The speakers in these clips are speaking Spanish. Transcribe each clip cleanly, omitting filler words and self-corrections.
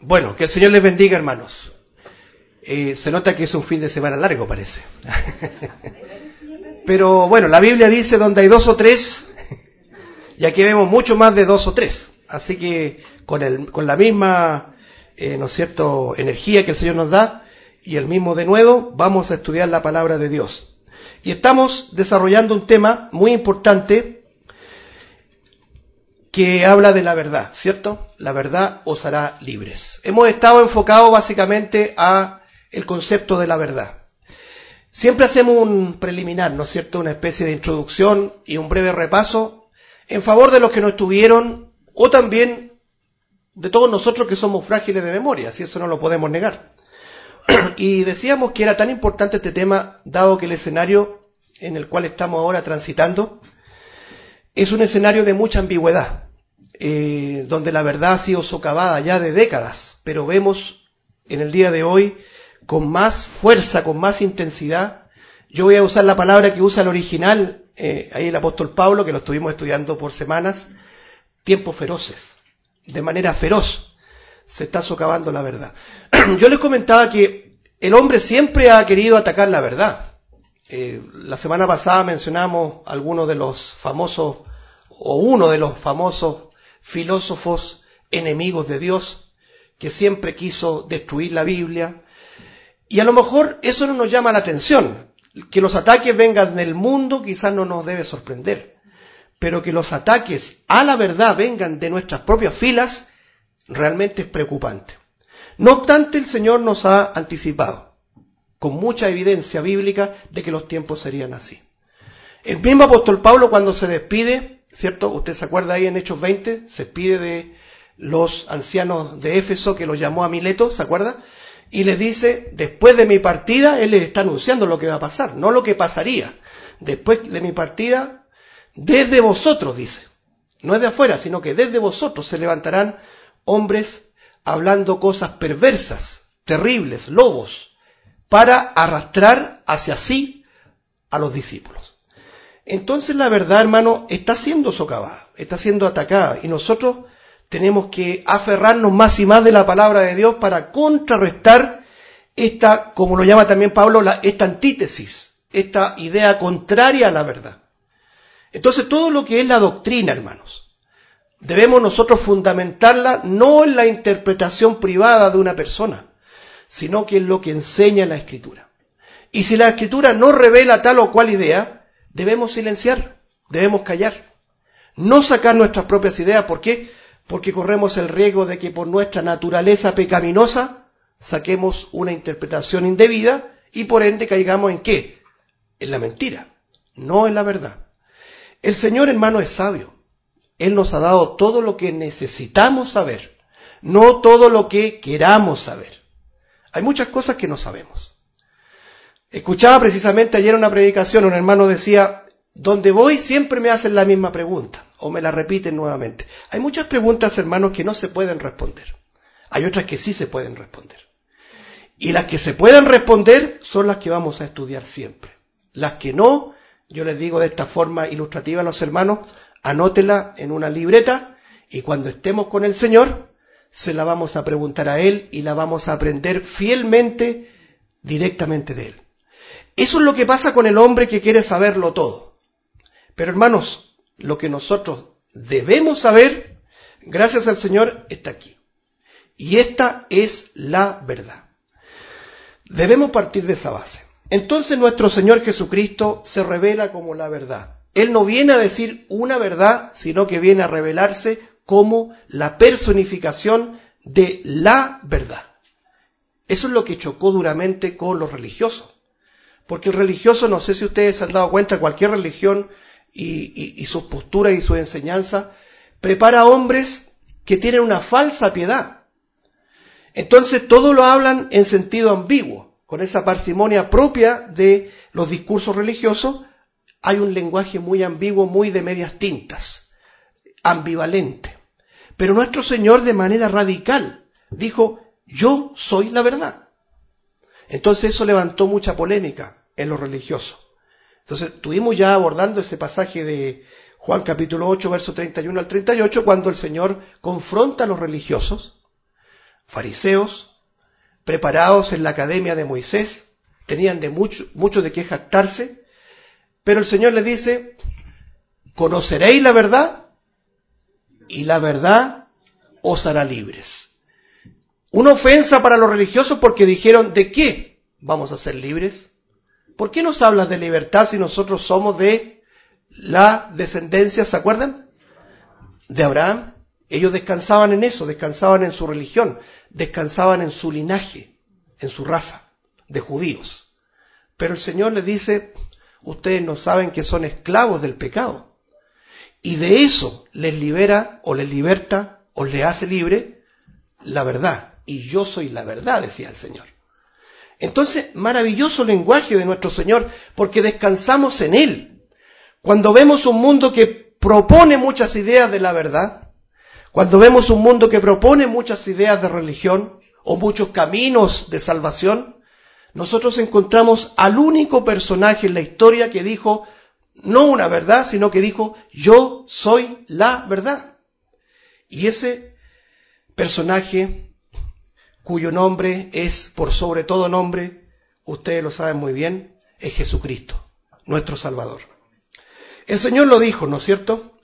Bueno, que el Señor les bendiga, hermanos. Se nota que es un fin de semana largo, parece. Pero bueno, la Biblia dice donde hay dos o tres, y aquí vemos mucho más de dos o tres. Así que con la misma, ¿no es cierto?, energía que el Señor nos da y el mismo denuedo, vamos a estudiar la palabra de Dios. Y estamos desarrollando un tema muy importante que habla de la verdad, ¿cierto? La verdad os hará libres. Hemos estado enfocados básicamente a el concepto de la verdad. Siempre hacemos un preliminar, ¿no es cierto?, una especie de introducción y un breve repaso en favor de los que no estuvieron o también de todos nosotros que somos frágiles de memoria, si eso no lo podemos negar. Y decíamos que era tan importante este tema, dado que el escenario en el cual estamos ahora transitando es un escenario de mucha ambigüedad, donde la verdad ha sido socavada ya de décadas, pero vemos en el día de hoy con más fuerza, con más intensidad. Yo voy a usar la palabra que usa el original, ahí el apóstol Pablo, que lo estuvimos estudiando por semanas, tiempos feroces, de manera feroz se está socavando la verdad. Yo les comentaba que el hombre siempre ha querido atacar la verdad. La semana pasada mencionamos algunos de los famosos, o uno de los famosos filósofos enemigos de Dios, que siempre quiso destruir la Biblia. Y a lo mejor eso no nos llama la atención. Que los ataques vengan del mundo quizás no nos debe sorprender. Pero que los ataques a la verdad vengan de nuestras propias filas, realmente es preocupante. No obstante, el Señor nos ha anticipado con mucha evidencia bíblica de que los tiempos serían así. El mismo apóstol Pablo, cuando se despide, ¿cierto? Usted se acuerda ahí en Hechos 20, se despide de los ancianos de Éfeso que los llamó a Mileto, ¿se acuerda? Y les dice, después de mi partida, él les está anunciando lo que va a pasar, no lo que pasaría. Después de mi partida, desde vosotros, dice, no es de afuera, sino que desde vosotros se levantarán hombres hablando cosas perversas, terribles, lobos, para arrastrar hacia sí a los discípulos. Entonces la verdad, hermano, está siendo socavada, está siendo atacada, y nosotros tenemos que aferrarnos más y más de la palabra de Dios para contrarrestar esta, como lo llama también Pablo, esta antítesis, esta idea contraria a la verdad. Entonces todo lo que es la doctrina, hermanos, debemos nosotros fundamentarla no en la interpretación privada de una persona, sino que en lo que enseña la Escritura. Y si la Escritura no revela tal o cual idea, debemos silenciar, debemos callar, no sacar nuestras propias ideas. ¿Por qué? Porque corremos el riesgo de que por nuestra naturaleza pecaminosa saquemos una interpretación indebida y por ende caigamos ¿en qué? En la mentira, no en la verdad. El Señor, hermano, es sabio. Él nos ha dado todo lo que necesitamos saber, no todo lo que queramos saber. Hay muchas cosas que no sabemos. Escuchaba precisamente ayer una predicación, un hermano decía, donde voy siempre me hacen la misma pregunta, o me la repiten nuevamente. Hay muchas preguntas, hermanos, que no se pueden responder. Hay otras que sí se pueden responder. Y las que se pueden responder son las que vamos a estudiar siempre. Las que no, yo les digo de esta forma ilustrativa a los hermanos, anótela en una libreta y cuando estemos con el Señor, se la vamos a preguntar a Él y la vamos a aprender fielmente, directamente de Él. Eso es lo que pasa con el hombre que quiere saberlo todo. Pero hermanos, lo que nosotros debemos saber, gracias al Señor, está aquí. Y esta es la verdad. Debemos partir de esa base. Entonces nuestro Señor Jesucristo se revela como la verdad. Él no viene a decir una verdad, sino que viene a revelarse como la personificación de la verdad. Eso es lo que chocó duramente con los religiosos. Porque el religioso, no sé si ustedes se han dado cuenta, cualquier religión y sus posturas y sus enseñanzas, prepara hombres que tienen una falsa piedad. Entonces todo lo hablan en sentido ambiguo, con esa parsimonia propia de los discursos religiosos. Hay un lenguaje muy ambiguo, muy de medias tintas, ambivalente. Pero nuestro Señor de manera radical dijo, yo soy la verdad. Entonces eso levantó mucha polémica en los religiosos. Entonces estuvimos ya abordando ese pasaje de Juan capítulo 8, verso 31 al 38, cuando el Señor confronta a los religiosos fariseos, preparados en la academia de Moisés, tenían mucho de qué jactarse, pero el Señor les dice, conoceréis la verdad y la verdad os hará libres. Una ofensa para los religiosos porque dijeron, ¿de qué vamos a ser libres? ¿Por qué nos hablas de libertad si nosotros somos de la descendencia, ¿se acuerdan? De Abraham. Ellos descansaban en eso, descansaban en su religión, descansaban en su linaje, en su raza de judíos. Pero el Señor les dice, ustedes no saben que son esclavos del pecado. Y de eso les libera o les liberta o les hace libre la verdad. Y yo soy la verdad, decía el Señor. Entonces, maravilloso lenguaje de nuestro Señor, porque descansamos en Él. Cuando vemos un mundo que propone muchas ideas de la verdad, cuando vemos un mundo que propone muchas ideas de religión o muchos caminos de salvación, nosotros encontramos al único personaje en la historia que dijo, no una verdad, sino que dijo, yo soy la verdad. Y ese personaje, cuyo nombre es por sobre todo nombre, ustedes lo saben muy bien, es Jesucristo, nuestro Salvador. El Señor lo dijo, ¿no es cierto?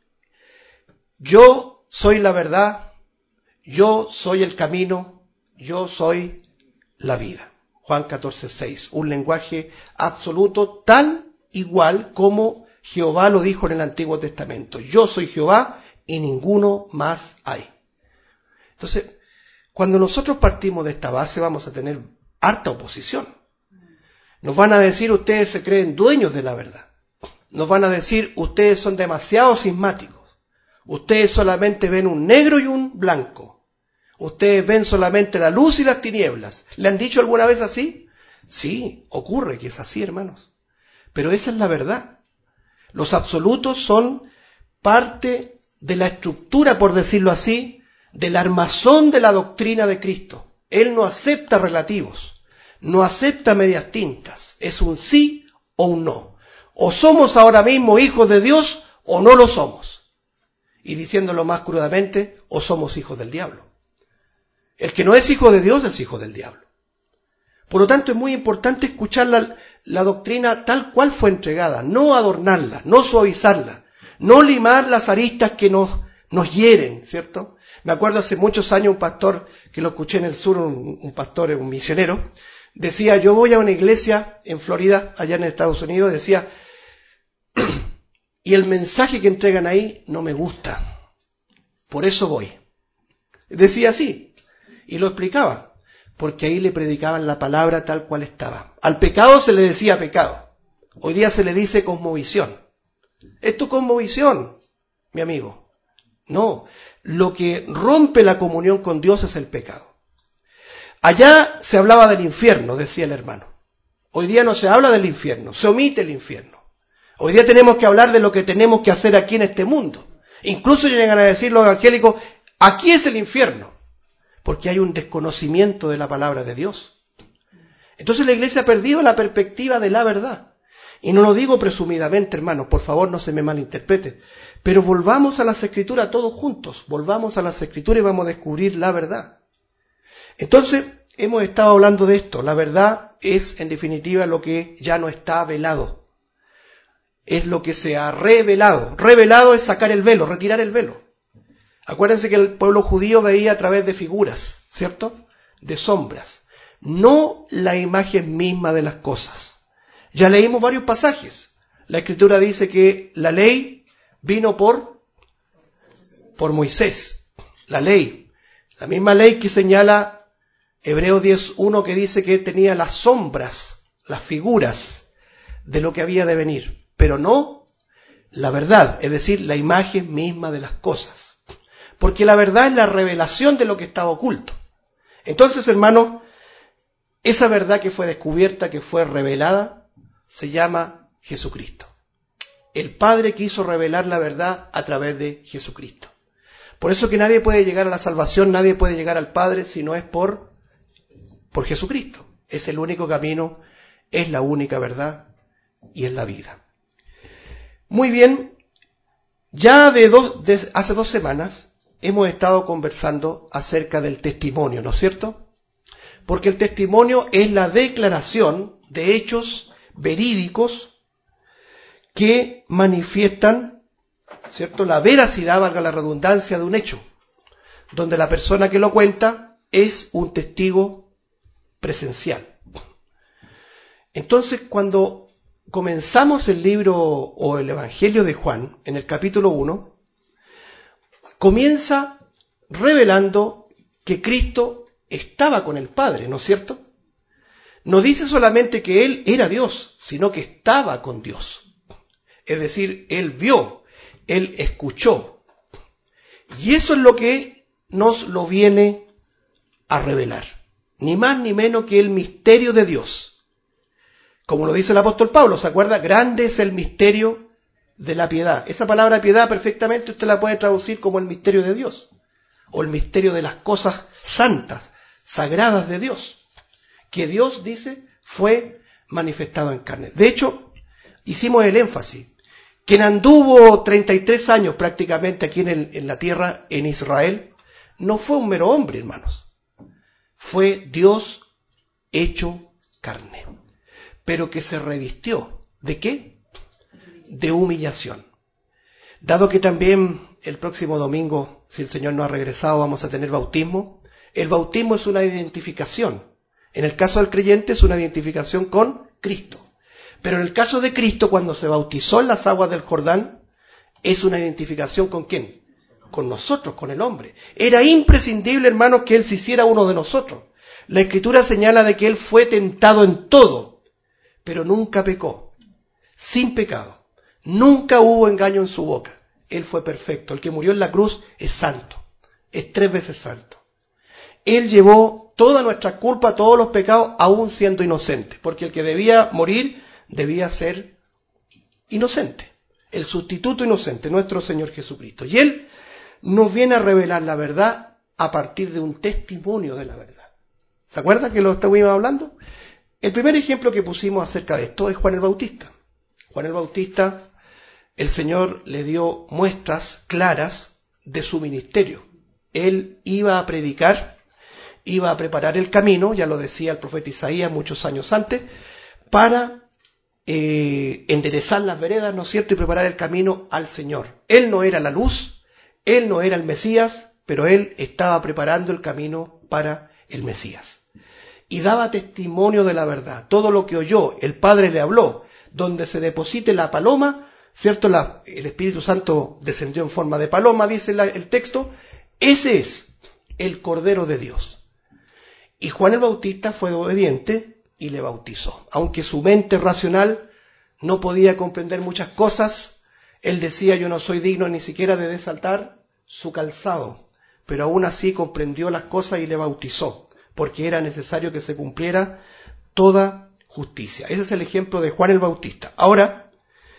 Yo soy la verdad, yo soy el camino, yo soy la vida. Juan 14:6, un lenguaje absoluto tal igual como Jehová lo dijo en el Antiguo Testamento. Yo soy Jehová y ninguno más hay. Entonces, cuando nosotros partimos de esta base vamos a tener harta oposición. Nos van a decir, ustedes se creen dueños de la verdad. Nos van a decir, ustedes son demasiado cismáticos. Ustedes solamente ven un negro y un blanco. Ustedes ven solamente la luz y las tinieblas. ¿Le han dicho alguna vez así? Sí, ocurre que es así, hermanos. Pero esa es la verdad. Los absolutos son parte de la estructura, por decirlo así, del armazón de la doctrina de Cristo. Él no acepta relativos, no acepta medias tintas. Es un sí o un no. O somos ahora mismo hijos de Dios o no lo somos. Y diciéndolo más crudamente, o somos hijos del diablo. El que no es hijo de Dios es hijo del diablo. Por lo tanto, es muy importante escuchar la doctrina tal cual fue entregada, no adornarla, no suavizarla, no limar las aristas que nos hieren, ¿cierto? Me acuerdo hace muchos años un pastor, que lo escuché en el sur, un pastor, un misionero, decía, yo voy a una iglesia en Florida, allá en Estados Unidos, decía, y el mensaje que entregan ahí no me gusta, por eso voy. Decía así, y lo explicaba, porque ahí le predicaban la palabra tal cual estaba. Al pecado se le decía pecado, hoy día se le dice cosmovisión. ¿Esto es cosmovisión, mi amigo? No, lo que rompe la comunión con Dios es el pecado. Allá se hablaba del infierno, decía el hermano. Hoy día no se habla del infierno, se omite el infierno. Hoy día tenemos que hablar de lo que tenemos que hacer aquí en este mundo. Incluso llegan a decir los evangélicos, aquí es el infierno, porque hay un desconocimiento de la palabra de Dios. Entonces la iglesia ha perdido la perspectiva de la verdad. Y no lo digo presumidamente, hermanos, por favor no se me malinterprete, pero volvamos a las Escrituras todos juntos, volvamos a las Escrituras y vamos a descubrir la verdad. Entonces, hemos estado hablando de esto, la verdad es en definitiva lo que ya no está velado. Es lo que se ha revelado. Revelado es sacar el velo, retirar el velo. Acuérdense que el pueblo judío veía a través de figuras, ¿cierto? De sombras. No la imagen misma de las cosas. Ya leímos varios pasajes. La Escritura dice que la ley vino por Moisés. La ley. La misma ley que señala Hebreos 10:1, que dice que tenía las sombras, las figuras de lo que había de venir. Pero no la verdad, es decir, la imagen misma de las cosas. Porque la verdad es la revelación de lo que estaba oculto. Entonces, hermanos, esa verdad que fue descubierta, que fue revelada, se llama Jesucristo. El Padre quiso revelar la verdad a través de Jesucristo. Por eso que nadie puede llegar a la salvación, nadie puede llegar al Padre si no es por Jesucristo. Es el único camino, es la única verdad y es la vida. Muy bien, ya hace 2 semanas hemos estado conversando acerca del testimonio, ¿no es cierto? Porque el testimonio es la declaración de hechos verídicos que manifiestan, ¿cierto?, la veracidad, valga la redundancia, de un hecho, donde la persona que lo cuenta es un testigo presencial. Entonces, cuando comenzamos el libro o el Evangelio de Juan, en el capítulo 1, comienza revelando que Cristo estaba con el Padre, ¿no es cierto? No dice solamente que Él era Dios, sino que estaba con Dios. Es decir, Él vio, Él escuchó. Y eso es lo que nos lo viene a revelar. Ni más ni menos que el misterio de Dios. Como lo dice el apóstol Pablo, ¿se acuerda? Grande es el misterio de la piedad. Esa palabra piedad perfectamente usted la puede traducir como el misterio de Dios. O el misterio de las cosas santas, sagradas de Dios. Que Dios, dice, fue manifestado en carne. De hecho, hicimos el énfasis. Quien anduvo 33 años prácticamente aquí en la tierra, en Israel, no fue un mero hombre, hermanos. Fue Dios hecho carne. Pero que se revistió. ¿De qué? De humillación. Dado que también el próximo domingo, si el Señor no ha regresado, vamos a tener bautismo. El bautismo es una identificación. En el caso del creyente es una identificación con Cristo. Pero en el caso de Cristo, cuando se bautizó en las aguas del Jordán, es una identificación ¿con quién? Con nosotros, con el hombre. Era imprescindible, hermanos, que Él se hiciera uno de nosotros. La Escritura señala de que Él fue tentado en todo, pero nunca pecó, sin pecado. Nunca hubo engaño en su boca. Él fue perfecto. El que murió en la cruz es santo, es 3 veces santo. Él llevó toda nuestra culpa, todos los pecados, aún siendo inocente, porque el que debía morir debía ser inocente, el sustituto inocente, nuestro Señor Jesucristo. Y Él nos viene a revelar la verdad a partir de un testimonio de la verdad. ¿Se acuerdan que lo estuvimos hablando? El primer ejemplo que pusimos acerca de esto es Juan el Bautista. Juan el Bautista, el Señor le dio muestras claras de su ministerio. Él iba a predicar, iba a preparar el camino, ya lo decía el profeta Isaías muchos años antes, para enderezar las veredas, ¿no es cierto?, y preparar el camino al Señor. Él no era la luz, Él no era el Mesías, pero Él estaba preparando el camino para el Mesías. Y daba testimonio de la verdad. Todo lo que oyó, el Padre le habló. Donde se deposite la paloma, ¿cierto? El Espíritu Santo descendió en forma de paloma, dice el texto. Ese es el Cordero de Dios. Y Juan el Bautista fue obediente y le bautizó. Aunque su mente racional no podía comprender muchas cosas, él decía, yo no soy digno ni siquiera de desatar su calzado. Pero aún así comprendió las cosas y le bautizó, porque era necesario que se cumpliera toda justicia. Ese es el ejemplo de Juan el Bautista. Ahora,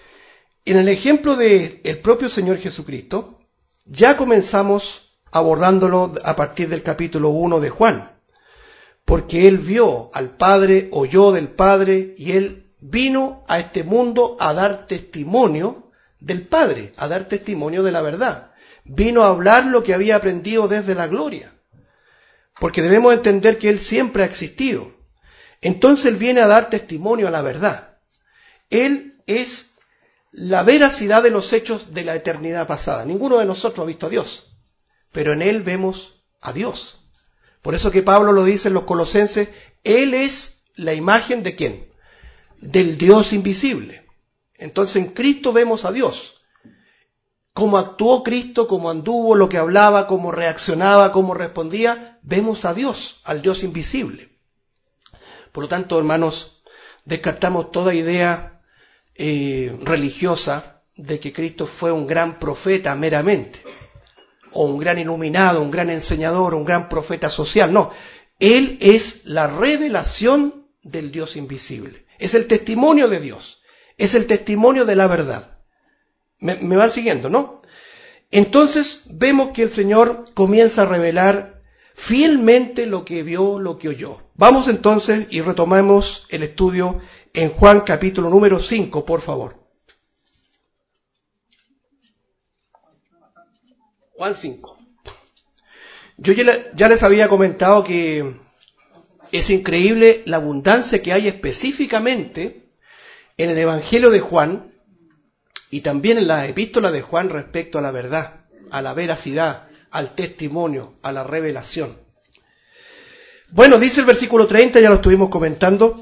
en el ejemplo del propio Señor Jesucristo, ya comenzamos abordándolo a partir del capítulo 1 de Juan. Porque Él vio al Padre, oyó del Padre, y Él vino a este mundo a dar testimonio del Padre, a dar testimonio de la verdad. Vino a hablar lo que había aprendido desde la gloria. Porque debemos entender que Él siempre ha existido. Entonces Él viene a dar testimonio a la verdad. Él es la veracidad de los hechos de la eternidad pasada. Ninguno de nosotros ha visto a Dios, pero en Él vemos a Dios. Por eso que Pablo lo dice en los Colosenses, Él es la imagen ¿de quién? Del Dios invisible. Entonces en Cristo vemos a Dios. Cómo actuó Cristo, cómo anduvo, lo que hablaba, cómo reaccionaba, cómo respondía, vemos a Dios, al Dios invisible. Por lo tanto, hermanos, descartamos toda idea religiosa de que Cristo fue un gran profeta meramente, o un gran iluminado, un gran enseñador, un gran profeta social. No, Él es la revelación del Dios invisible. Es el testimonio de Dios. Es el testimonio de la verdad. ¿Me van siguiendo, no? Entonces vemos que el Señor comienza a revelar fielmente lo que vio, lo que oyó. Vamos entonces y retomamos el estudio en Juan capítulo número 5, por favor. Juan 5. Yo ya les había comentado que es increíble la abundancia que hay específicamente en el Evangelio de Juan y también en la epístola de Juan respecto a la verdad, a la veracidad, al testimonio, a la revelación. Bueno, dice el versículo 30, ya lo estuvimos comentando,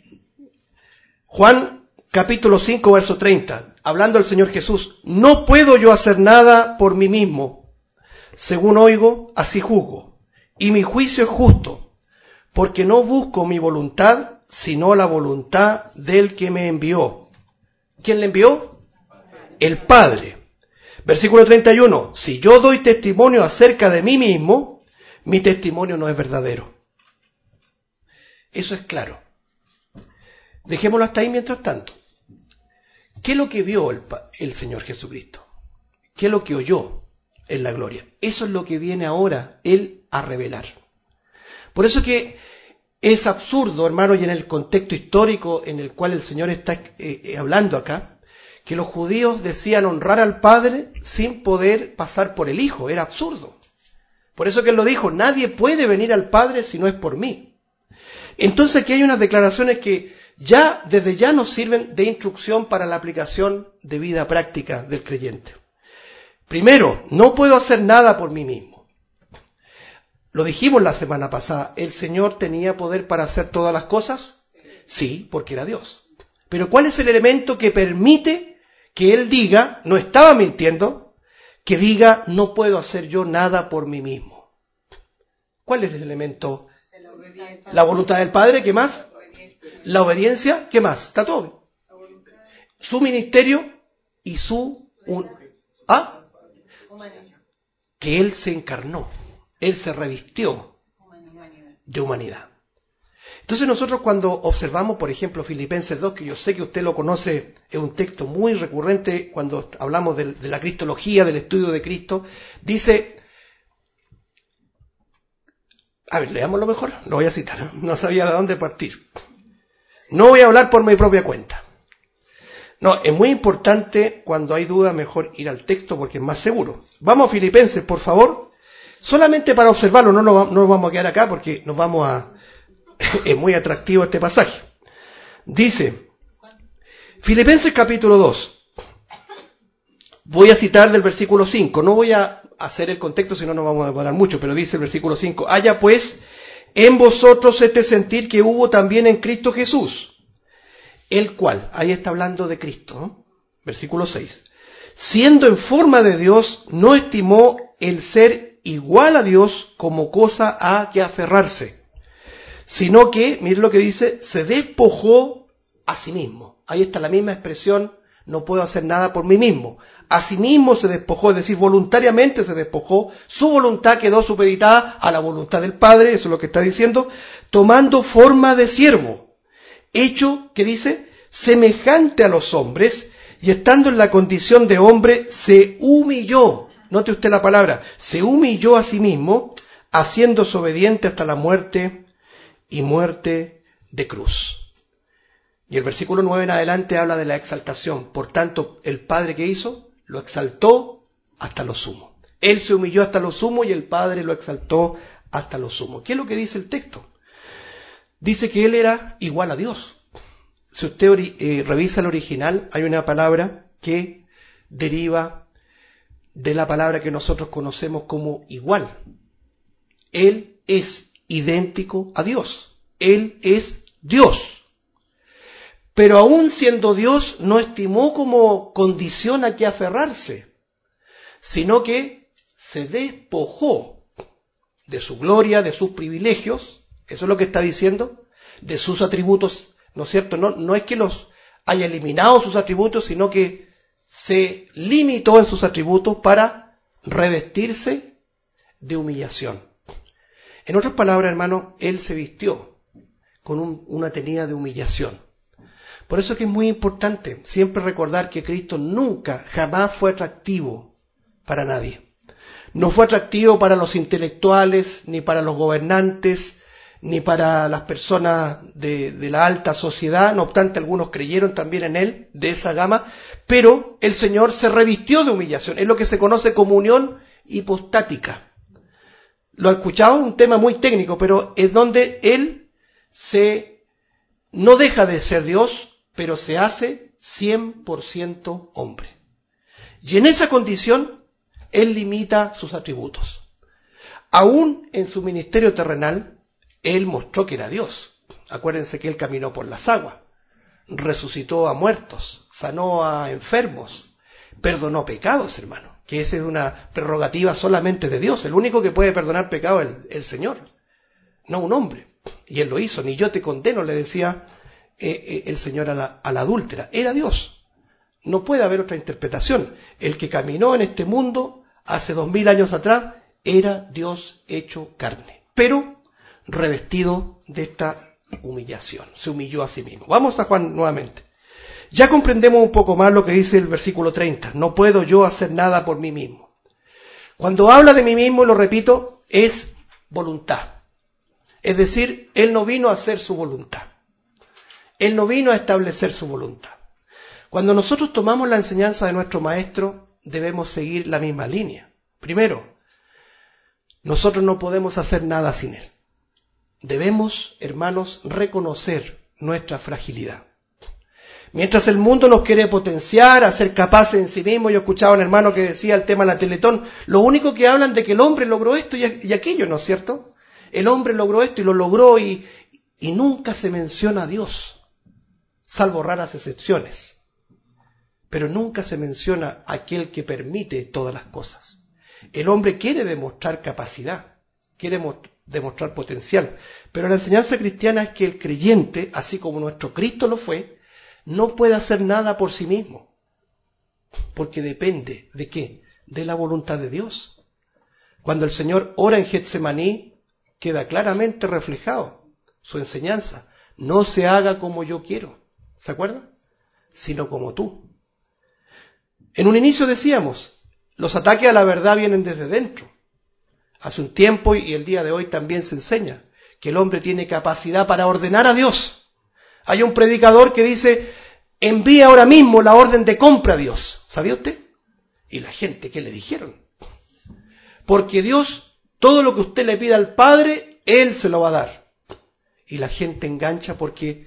Juan capítulo 5, verso 30, hablando el Señor Jesús, no puedo yo hacer nada por mí mismo, según oigo, así juzgo, y mi juicio es justo, porque no busco mi voluntad, sino la voluntad del que me envió. ¿Quién le envió? El Padre. Versículo 31, si yo doy testimonio acerca de mí mismo, mi testimonio no es verdadero. Eso es claro. Dejémoslo hasta ahí mientras tanto. ¿Qué es lo que vio el Señor Jesucristo? ¿Qué es lo que oyó en la gloria? Eso es lo que viene ahora Él a revelar. Por eso que es absurdo, hermano, y en el contexto histórico en el cual el Señor está hablando acá, que los judíos decían honrar al Padre sin poder pasar por el Hijo. Era absurdo. Por eso que Él lo dijo, nadie puede venir al Padre si no es por mí. Entonces aquí hay unas declaraciones que desde ya nos sirven de instrucción para la aplicación de vida práctica del creyente. Primero, no puedo hacer nada por mí mismo. Lo dijimos la semana pasada, ¿el Señor tenía poder para hacer todas las cosas? Sí, porque era Dios. Pero ¿cuál es el elemento que permite que Él diga, no estaba mintiendo, que diga, no puedo hacer yo nada por mí mismo? ¿Cuál es el elemento? La voluntad del Padre, ¿qué más? La obediencia, ¿qué más? Está todo. Su ministerio y que Él se encarnó, Él se revistió de humanidad. Entonces nosotros cuando observamos, por ejemplo, Filipenses 2, que yo sé que usted lo conoce, es un texto muy recurrente cuando hablamos de la cristología, del estudio de Cristo, dice, a ver, leámoslo mejor, lo voy a citar, no sabía de dónde partir. No voy a hablar por mi propia cuenta. No, es muy importante, cuando hay duda, mejor ir al texto porque es más seguro. Vamos a Filipenses, por favor, solamente para observarlo, no nos vamos a quedar acá porque nos vamos a... Es muy atractivo este pasaje. Dice, Filipenses capítulo 2, voy a citar del versículo 5, no voy a hacer el contexto, si no nos vamos a demorar mucho, pero dice el versículo 5, haya pues en vosotros este sentir que hubo también en Cristo Jesús, el cual, ahí está hablando de Cristo, ¿no? Versículo 6, siendo en forma de Dios, no estimó el ser igual a Dios como cosa a que aferrarse, sino que, mire lo que dice, se despojó a sí mismo. Ahí está la misma expresión, no puedo hacer nada por mí mismo. A sí mismo se despojó, es decir, voluntariamente se despojó, su voluntad quedó supeditada a la voluntad del Padre, eso es lo que está diciendo, tomando forma de siervo, hecho, que dice, semejante a los hombres, y estando en la condición de hombre, se humilló, note usted la palabra, se humilló a sí mismo, haciéndose obediente hasta la muerte y muerte de cruz. Y el versículo 9 en adelante habla de la exaltación. Por tanto, el Padre que hizo, lo exaltó hasta lo sumo. Él se humilló hasta lo sumo y el Padre lo exaltó hasta lo sumo. ¿Qué es lo que dice el texto? Dice que Él era igual a Dios. Si usted revisa el original, hay una palabra que deriva de la palabra que nosotros conocemos como igual. Él es idéntico a Dios. Él es Dios. Pero aún siendo Dios, no estimó como condición a que aferrarse, sino que se despojó de su gloria, de sus privilegios, eso es lo que está diciendo, de sus atributos, ¿no es cierto? No es que los haya eliminado sus atributos, sino que se limitó en sus atributos para revestirse de humillación. En otras palabras, hermano, Él se vistió con una tenida de humillación. Por eso es que es muy importante siempre recordar que Cristo nunca, jamás fue atractivo para nadie. No fue atractivo para los intelectuales, ni para los gobernantes, ni para las personas de la alta sociedad. No obstante, algunos creyeron también en Él, de esa gama, pero el Señor se revistió de humillación. Es lo que se conoce como unión hipostática. Lo he escuchado, un tema muy técnico, pero es donde él no deja de ser Dios, pero se hace 100% hombre. Y en esa condición, él limita sus atributos. Aún en su ministerio terrenal, él mostró que era Dios. Acuérdense que él caminó por las aguas, resucitó a muertos, sanó a enfermos, perdonó pecados, hermano, que esa es una prerrogativa solamente de Dios. El único que puede perdonar pecado es el Señor, no un hombre. Y él lo hizo. Ni yo te condeno, le decía el Señor a la adúltera. Era Dios. No puede haber otra interpretación. El que caminó en este mundo hace 2000 años atrás era Dios hecho carne, pero revestido de esta humillación. Se humilló a sí mismo. Vamos a Juan nuevamente. Ya comprendemos un poco más lo que dice el versículo 30. No puedo yo hacer nada por mí mismo. Cuando habla de mí mismo, lo repito, es voluntad. Es decir, Él no vino a hacer su voluntad. Él no vino a establecer su voluntad. Cuando nosotros tomamos la enseñanza de nuestro Maestro, debemos seguir la misma línea. Primero, nosotros no podemos hacer nada sin Él. Debemos, hermanos, reconocer nuestra fragilidad. Mientras el mundo nos quiere potenciar, hacer capaces en sí mismo, yo escuchaba a un hermano que decía el tema de la Teletón, lo único que hablan de que el hombre logró esto y aquello, ¿no es cierto? El hombre logró esto y lo logró y nunca se menciona a Dios, salvo raras excepciones. Pero nunca se menciona a aquel que permite todas las cosas. El hombre quiere demostrar capacidad, quiere demostrar potencial, pero la enseñanza cristiana es que el creyente, así como nuestro Cristo lo fue, no puede hacer nada por sí mismo, porque depende ¿de qué? De la voluntad de Dios. Cuando el Señor ora en Getsemaní, queda claramente reflejado su enseñanza. No se haga como yo quiero, ¿se acuerdan? Sino como tú. En un inicio decíamos, los ataques a la verdad vienen desde dentro. Hace un tiempo y el día de hoy también se enseña que el hombre tiene capacidad para ordenar a Dios. Hay un predicador que dice, envía ahora mismo la orden de compra a Dios. ¿Sabía usted? Y la gente, ¿qué le dijeron? Porque Dios, todo lo que usted le pida al Padre, Él se lo va a dar. Y la gente engancha porque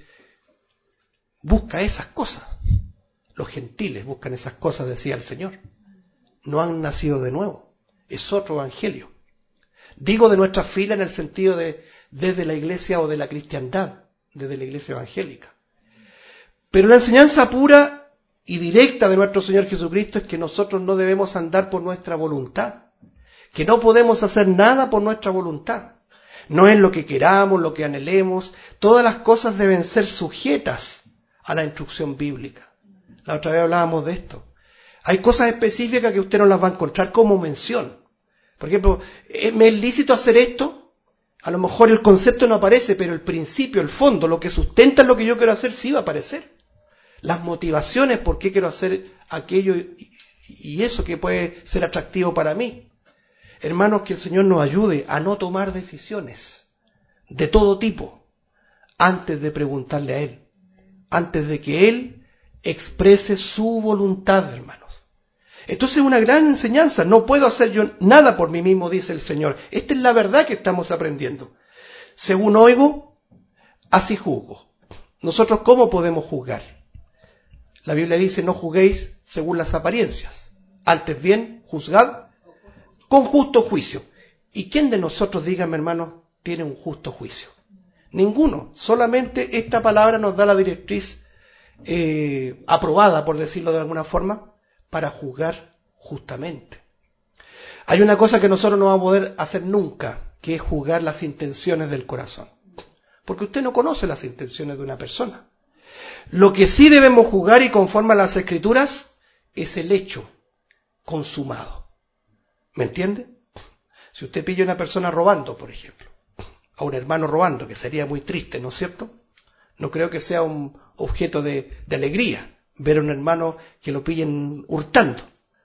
busca esas cosas. Los gentiles buscan esas cosas, decía el Señor. No han nacido de nuevo. Es otro evangelio. Digo de nuestra fila en el sentido de desde la iglesia o de la cristiandad, desde la iglesia evangélica. Pero la enseñanza pura y directa de nuestro Señor Jesucristo es que nosotros no debemos andar por nuestra voluntad, que no podemos hacer nada por nuestra voluntad. No es lo que queramos, lo que anhelemos, todas las cosas deben ser sujetas a la instrucción bíblica. La otra vez hablábamos de esto. Hay cosas específicas que usted no las va a encontrar como mención. Por ejemplo, ¿me es lícito hacer esto? A lo mejor el concepto no aparece, pero el principio, el fondo, lo que sustenta lo que yo quiero hacer, sí va a aparecer. Las motivaciones, por qué quiero hacer aquello y eso que puede ser atractivo para mí. Hermanos, que el Señor nos ayude a no tomar decisiones de todo tipo antes de preguntarle a Él, antes de que Él exprese su voluntad, hermanos. Entonces es una gran enseñanza. No puedo hacer yo nada por mí mismo, dice el Señor. Esta es la verdad que estamos aprendiendo. Según oigo, así juzgo. Nosotros, ¿cómo podemos juzgar? La Biblia dice, no juzguéis según las apariencias. Antes bien, juzgad con justo juicio. ¿Y quién de nosotros, díganme hermanos, tiene un justo juicio? Ninguno. Solamente esta palabra nos da la directriz aprobada, por decirlo de alguna forma, para juzgar justamente. Hay una cosa que nosotros no vamos a poder hacer nunca, que es juzgar las intenciones del corazón. Porque usted no conoce las intenciones de una persona. Lo que sí debemos juzgar y conforme a las Escrituras es el hecho consumado. ¿Me entiende? Si usted pilla a una persona robando, por ejemplo, a un hermano robando, que sería muy triste, ¿no es cierto? No creo que sea un objeto de alegría ver a un hermano que lo pillen hurtando.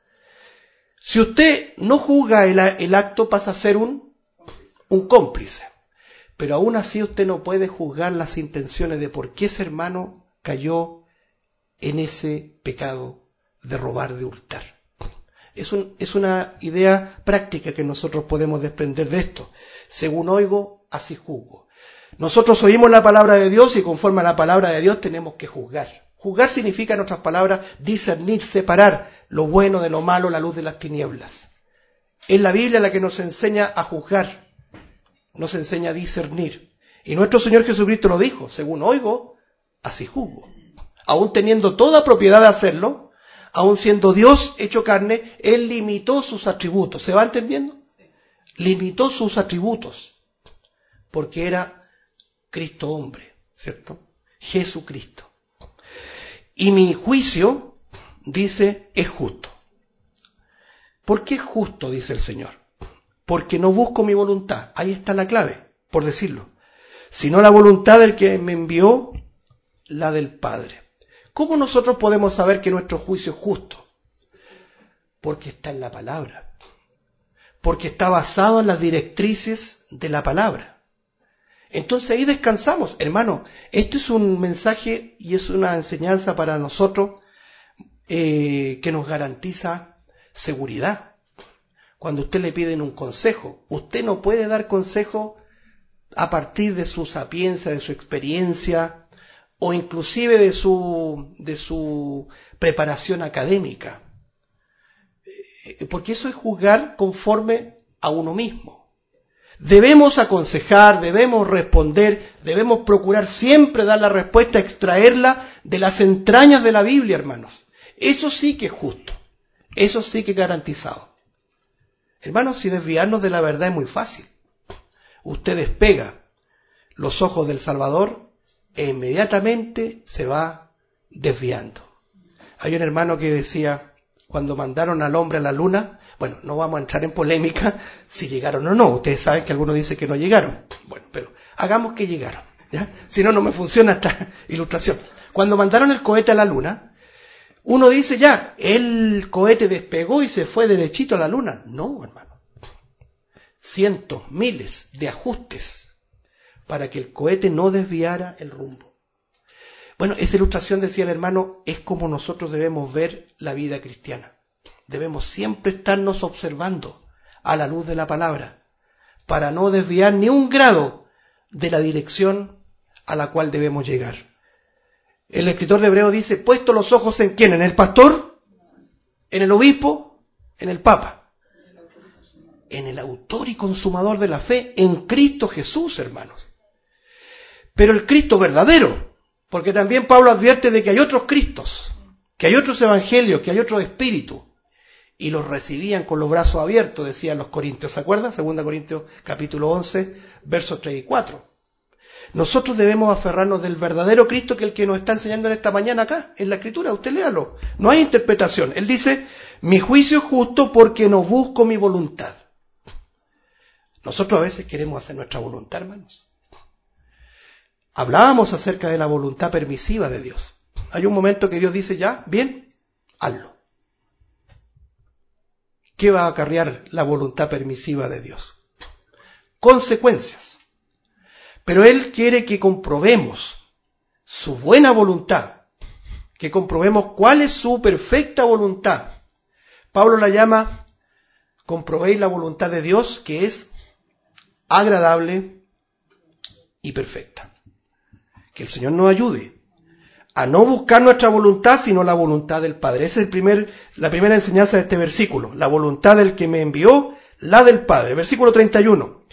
Si usted no juzga el acto, pasa a ser un cómplice. Pero aún así usted no puede juzgar las intenciones de por qué ese hermano cayó en ese pecado de robar, de hurtar. Es una idea práctica que nosotros podemos desprender de esto. Según oigo, así juzgo. Nosotros oímos la palabra de Dios y conforme a la palabra de Dios tenemos que juzgar. Juzgar significa, en otras palabras, discernir, separar lo bueno de lo malo, la luz de las tinieblas. Es la Biblia la que nos enseña a juzgar, nos enseña a discernir. Y nuestro Señor Jesucristo lo dijo, según oigo, así juzgo. Aún teniendo toda propiedad de hacerlo, aún siendo Dios hecho carne, Él limitó sus atributos. ¿Se va entendiendo? Limitó sus atributos, porque era Cristo hombre, ¿cierto? Jesucristo. Y mi juicio, dice, es justo. ¿Por qué es justo? Dice el Señor. Porque no busco mi voluntad. Ahí está la clave, por decirlo. Sino la voluntad del que me envió, la del Padre. ¿Cómo nosotros podemos saber que nuestro juicio es justo? Porque está en la palabra. Porque está basado en las directrices de la palabra. Entonces ahí descansamos. Hermano, esto es un mensaje y es una enseñanza para nosotros que nos garantiza seguridad. Cuando usted le piden un consejo, usted no puede dar consejo a partir de su sapiencia, de su experiencia o inclusive de su preparación académica. Porque eso es juzgar conforme a uno mismo. Debemos aconsejar, debemos responder, debemos procurar siempre dar la respuesta, extraerla de las entrañas de la Biblia, hermanos. Eso sí que es justo, eso sí que es garantizado. Hermanos, si desviarnos de la verdad es muy fácil. Usted despega los ojos del Salvador e inmediatamente se va desviando. Hay un hermano que decía, cuando mandaron al hombre a la luna, bueno, no vamos a entrar en polémica si llegaron o no. Ustedes saben que algunos dicen que no llegaron. Bueno, pero hagamos que llegaron, ¿ya? Si no, no me funciona esta ilustración. Cuando mandaron el cohete a la luna, uno dice ya, el cohete despegó y se fue derechito a la luna. No, hermano. Cientos, miles de ajustes para que el cohete no desviara el rumbo. Bueno, esa ilustración, decía el hermano, es como nosotros debemos ver la vida cristiana. Debemos siempre estarnos observando a la luz de la palabra para no desviar ni un grado de la dirección a la cual debemos llegar. El escritor de Hebreo dice, puesto los ojos ¿en quién? ¿En el pastor? ¿En el obispo? ¿En el papa? En el autor y consumador de la fe, en Cristo Jesús, hermanos. Pero el Cristo verdadero, porque también Pablo advierte de que hay otros Cristos, que hay otros evangelios, que hay otros espíritus. Y los recibían con los brazos abiertos, decían los corintios, ¿se acuerdan? 2 Corintios capítulo 11, versos 3 y 4. Nosotros debemos aferrarnos del verdadero Cristo, que es el que nos está enseñando en esta mañana acá, en la Escritura, usted léalo. No hay interpretación. Él dice, mi juicio es justo porque no busco mi voluntad. Nosotros a veces queremos hacer nuestra voluntad, hermanos. Hablábamos acerca de la voluntad permisiva de Dios. Hay un momento que Dios dice, ya, bien, hazlo. ¿Qué va a acarrear la voluntad permisiva de Dios? Consecuencias. Pero Él quiere que comprobemos su buena voluntad, que comprobemos cuál es su perfecta voluntad. Pablo la llama, comprobéis la voluntad de Dios, que es agradable y perfecta. Que el Señor nos ayude a no buscar nuestra voluntad, sino la voluntad del Padre. Esa es la primera enseñanza de este versículo. La voluntad del que me envió, la del Padre. Versículo 31.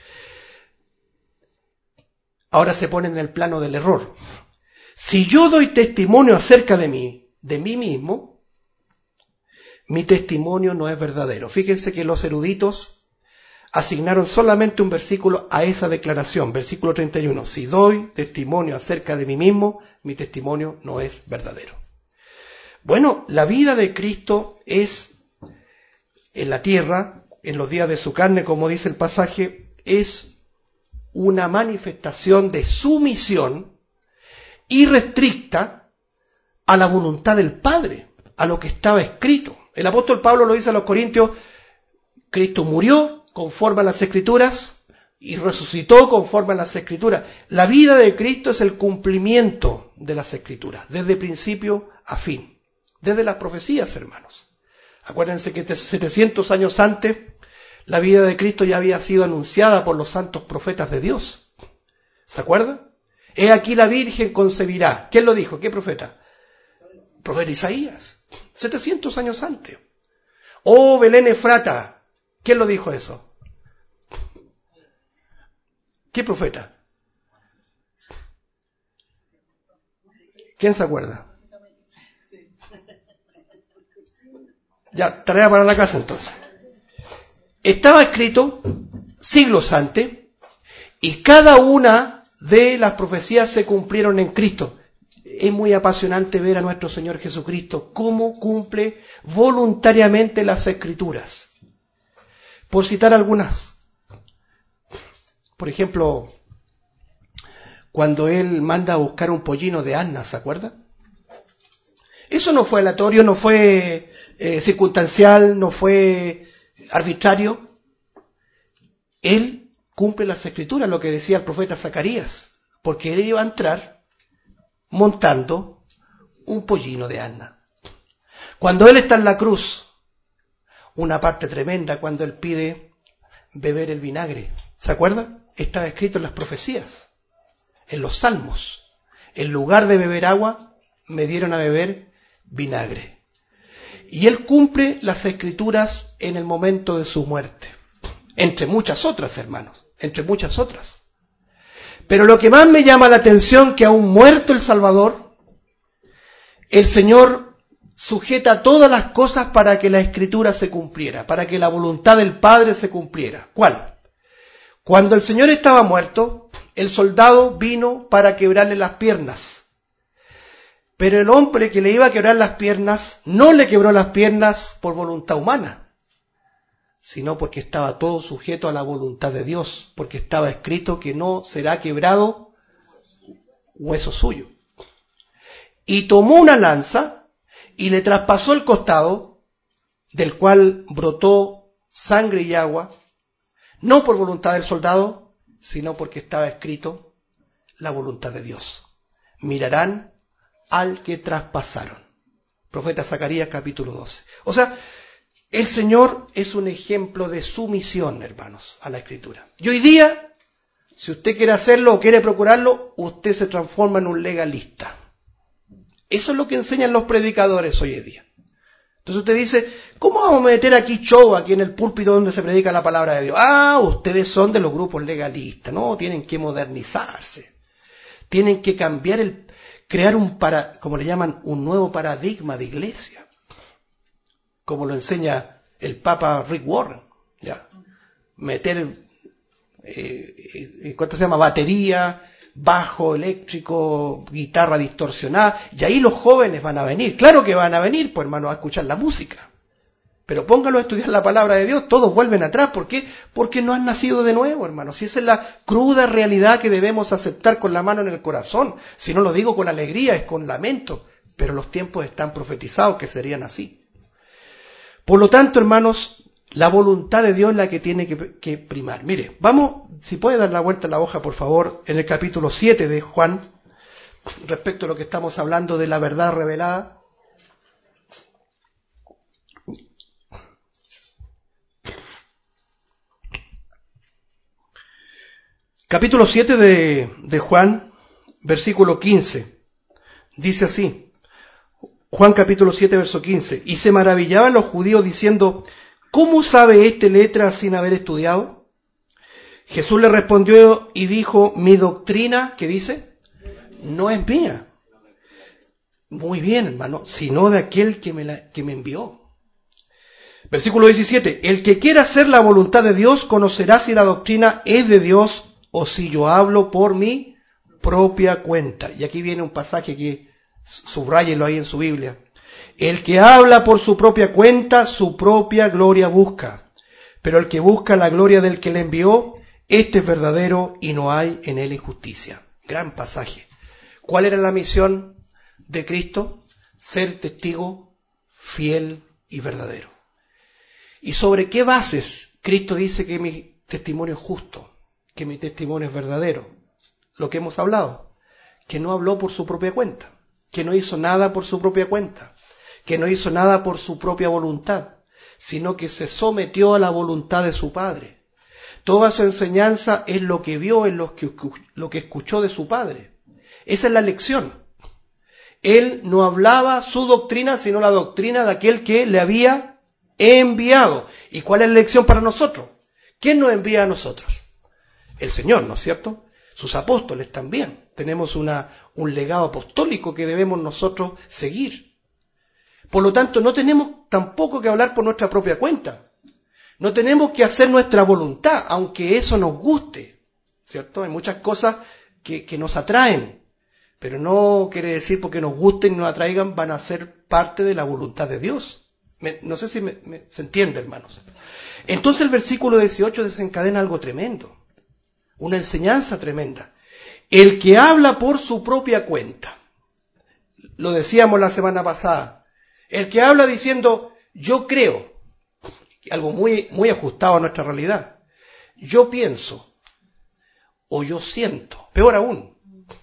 Ahora se pone en el plano del error. Si yo doy testimonio acerca de mí mismo, mi testimonio no es verdadero. Fíjense que los eruditos asignaron solamente un versículo a esa declaración. Versículo 31. Si doy testimonio acerca de mí mismo, mi testimonio no es verdadero. Bueno, la vida de Cristo es en la tierra, en los días de su carne, como dice el pasaje, es una manifestación de sumisión irrestricta a la voluntad del Padre, a lo que estaba escrito. El apóstol Pablo lo dice a los Corintios, Cristo murió conforme a las Escrituras y resucitó conforme a las Escrituras. La vida de Cristo es el cumplimiento de las Escrituras, desde principio a fin, desde las profecías, hermanos. Acuérdense que 700 años antes la vida de Cristo ya había sido anunciada por los santos profetas de Dios. ¿Se acuerdan? He aquí la Virgen concebirá. ¿Quién lo dijo? ¿Qué profeta? Profeta Isaías. 700 años antes. Oh, Belén Efrata. ¿Quién lo dijo eso? ¿Qué profeta? ¿Quién se acuerda? Ya, tarea para la casa entonces. Estaba escrito siglos antes y cada una de las profecías se cumplieron en Cristo. Es muy apasionante ver a nuestro Señor Jesucristo cómo cumple voluntariamente las Escrituras. Por citar algunas. Por ejemplo, cuando Él manda a buscar un pollino de asna, ¿se acuerda? Eso no fue aleatorio, no fue circunstancial, no fue arbitrario. Él cumple las Escrituras, lo que decía el profeta Zacarías, porque Él iba a entrar montando un pollino de asna. Cuando Él está en la cruz, una parte tremenda cuando Él pide beber el vinagre, ¿se acuerda? Estaba escrito en las profecías, en los salmos. En lugar de beber agua, me dieron a beber vinagre. Y Él cumple las Escrituras en el momento de su muerte. Entre muchas otras, hermanos, entre muchas otras. Pero lo que más me llama la atención, que aún muerto el Salvador, el Señor sujeta todas las cosas para que la Escritura se cumpliera, para que la voluntad del Padre se cumpliera. ¿Cuál? Cuando el Señor estaba muerto, el soldado vino para quebrarle las piernas. Pero el hombre que le iba a quebrar las piernas, no le quebró las piernas por voluntad humana, sino porque estaba todo sujeto a la voluntad de Dios, porque estaba escrito que no será quebrado hueso suyo. Y tomó una lanza y le traspasó el costado, del cual brotó sangre y agua, no por voluntad del soldado, sino porque estaba escrito la voluntad de Dios. Mirarán al que traspasaron. Profeta Zacarías capítulo 12. O sea, el Señor es un ejemplo de sumisión, hermanos, a la Escritura. Y hoy día, si usted quiere hacerlo o quiere procurarlo, usted se transforma en un legalista. Eso es lo que enseñan los predicadores hoy en día. Entonces usted dice, ¿cómo vamos a meter aquí show, aquí en el púlpito donde se predica la palabra de Dios? Ah, ustedes son de los grupos legalistas. No, tienen que modernizarse. Tienen que cambiar crear como le llaman, un nuevo paradigma de iglesia. Como lo enseña el Papa Rick Warren, ¿ya? Meter, ¿cuánto se llama? Batería, bajo eléctrico, guitarra distorsionada, y ahí los jóvenes van a venir. Claro que van a venir, pues hermano, a escuchar la música. Pero póngalo a estudiar la palabra de Dios, todos vuelven atrás. ¿Por qué? Porque no han nacido de nuevo, hermano. Si esa es la cruda realidad que debemos aceptar con la mano en el corazón. Si no lo digo con alegría, es con lamento. Pero los tiempos están profetizados que serían así. Por lo tanto, hermanos, la voluntad de Dios es la que tiene que primar. Mire, vamos, si puede dar la vuelta a la hoja, por favor, en el capítulo 7 de Juan, respecto a lo que estamos hablando de la verdad revelada. Capítulo 7 de Juan, versículo 15, dice así, Juan capítulo 7, verso 15, y se maravillaban los judíos diciendo, ¿cómo sabe este letra sin haber estudiado? Jesús le respondió y dijo, mi doctrina, ¿qué dice? No es mía. Muy bien, hermano, sino de aquel que me envió. Versículo 17, el que quiera hacer la voluntad de Dios conocerá si la doctrina es de Dios o si yo hablo por mi propia cuenta. Y aquí viene un pasaje que subráyelo ahí en su Biblia. El que habla por su propia cuenta, su propia gloria busca. Pero el que busca la gloria del que le envió, este es verdadero y no hay en él injusticia. Gran pasaje. ¿Cuál era la misión de Cristo? Ser testigo fiel y verdadero. ¿Y sobre qué bases Cristo dice que mi testimonio es justo? Que mi testimonio es verdadero. Lo que hemos hablado, que no habló por su propia cuenta, que no hizo nada por su propia cuenta, que no hizo nada por su propia voluntad, sino que se sometió a la voluntad de su Padre. Toda su enseñanza es lo que vio, es lo que escuchó de su Padre. Esa es la lección. Él no hablaba su doctrina, sino la doctrina de aquel que le había enviado. ¿Y cuál es la lección para nosotros? ¿Quién nos envía a nosotros? El Señor, ¿no es cierto? Sus apóstoles también. Tenemos un legado apostólico que debemos nosotros seguir. Por lo tanto, no tenemos tampoco que hablar por nuestra propia cuenta. No tenemos que hacer nuestra voluntad, aunque eso nos guste, ¿cierto? Hay muchas cosas que nos atraen, pero no quiere decir porque nos gusten y nos atraigan van a ser parte de la voluntad de Dios. No sé si se entiende, hermanos. Entonces el versículo 18 desencadena algo tremendo, una enseñanza tremenda. El que habla por su propia cuenta, lo decíamos la semana pasada, el que habla diciendo yo creo, algo muy ajustado a nuestra realidad, yo pienso o yo siento, peor aún,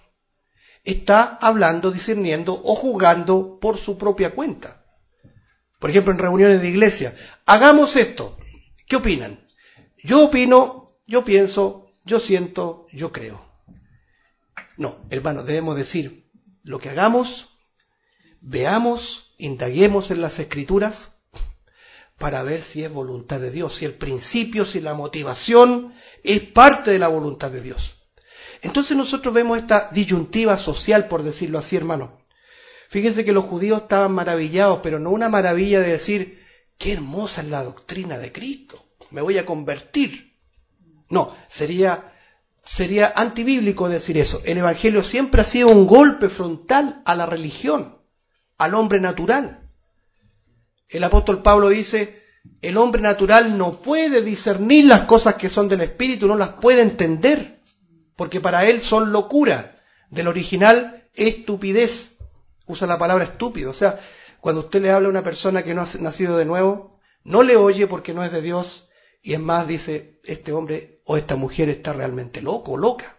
está hablando, discerniendo o juzgando por su propia cuenta. Por ejemplo, en reuniones de iglesia, hagamos esto, ¿qué opinan? Yo opino, yo pienso, yo siento, yo creo. No, hermanos, debemos decir lo que hagamos, veamos, indaguemos en las Escrituras para ver si es voluntad de Dios, si el principio, si la motivación es parte de la voluntad de Dios. Entonces nosotros vemos esta disyuntiva social, por decirlo así, hermano. Fíjense que los judíos estaban maravillados, pero no una maravilla de decir, qué hermosa es la doctrina de Cristo, me voy a convertir. No, sería antibíblico decir eso. El Evangelio siempre ha sido un golpe frontal a la religión, al hombre natural. El apóstol Pablo dice, el hombre natural no puede discernir las cosas que son del Espíritu, no las puede entender, porque para él son locura. Del original, estupidez. Usa la palabra estúpido. O sea, cuando usted le habla a una persona que no ha nacido de nuevo, no le oye porque no es de Dios, y es más, dice, este hombre o esta mujer está realmente loco o loca.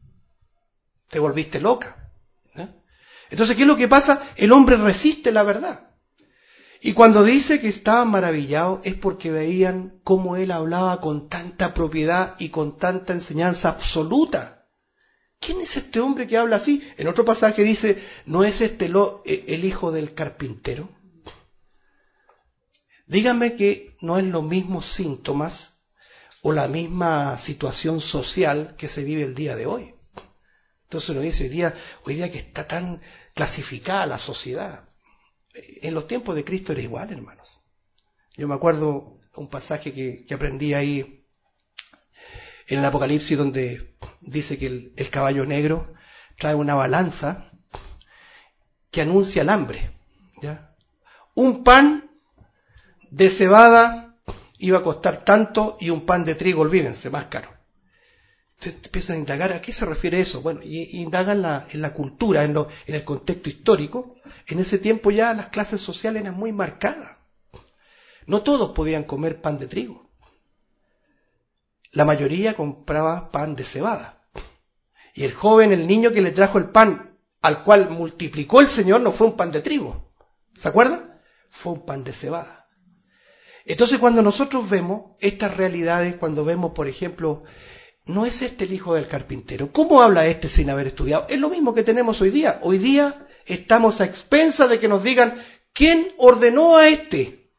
Te volviste loca. ¿Eh? Entonces, ¿qué es lo que pasa? El hombre resiste la verdad. Y cuando dice que estaban maravillados es porque veían cómo él hablaba con tanta propiedad y con tanta enseñanza absoluta. ¿Quién es este hombre que habla así? En otro pasaje dice, ¿no es este el hijo del carpintero? Díganme que no es los mismos síntomas o la misma situación social que se vive el día de hoy. Entonces uno dice, hoy día que está tan clasificada la sociedad. En los tiempos de Cristo era igual, hermanos. Yo me acuerdo un pasaje que aprendí ahí en el Apocalipsis donde dice que el caballo negro trae una balanza que anuncia el hambre. ¿Ya? Un pan de cebada iba a costar tanto y un pan de trigo, olvídense, más caro. Entonces empiezan a indagar a qué se refiere eso. Bueno, y indagan en la cultura, en el contexto histórico. En ese tiempo ya las clases sociales eran muy marcadas. No todos podían comer pan de trigo. La mayoría compraba pan de cebada. Y el joven, el niño que le trajo el pan, al cual multiplicó el Señor, no fue un pan de trigo. ¿Se acuerdan? Fue un pan de cebada. Entonces cuando nosotros vemos estas realidades, cuando vemos, por ejemplo, no es este el hijo del carpintero. ¿Cómo habla este sin haber estudiado? Es lo mismo que tenemos hoy día. Hoy día estamos a expensas de que nos digan quién ordenó a este.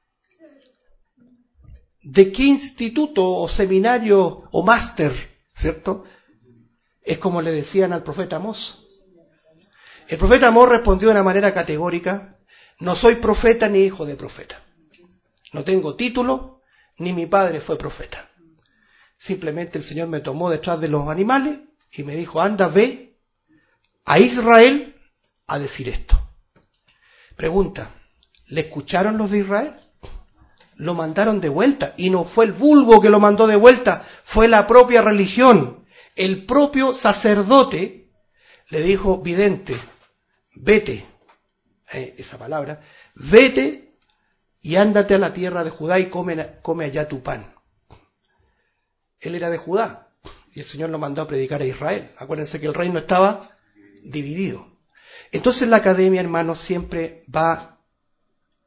¿De qué instituto o seminario o máster? ¿Cierto? Es como le decían al profeta Amós. El profeta Amós respondió de una manera categórica, no soy profeta ni hijo de profeta. No tengo título, ni mi padre fue profeta. Simplemente el Señor me tomó detrás de los animales y me dijo, anda, ve a Israel a decir esto. Pregunta, ¿le escucharon los de Israel? Lo mandaron de vuelta y no fue el vulgo que lo mandó de vuelta, fue la propia religión. El propio sacerdote le dijo, vidente, vete, esa palabra, vete y ándate a la tierra de Judá y come allá tu pan. Él era de Judá y el Señor lo mandó a predicar a Israel. Acuérdense que el reino estaba dividido. Entonces la academia, hermanos, siempre va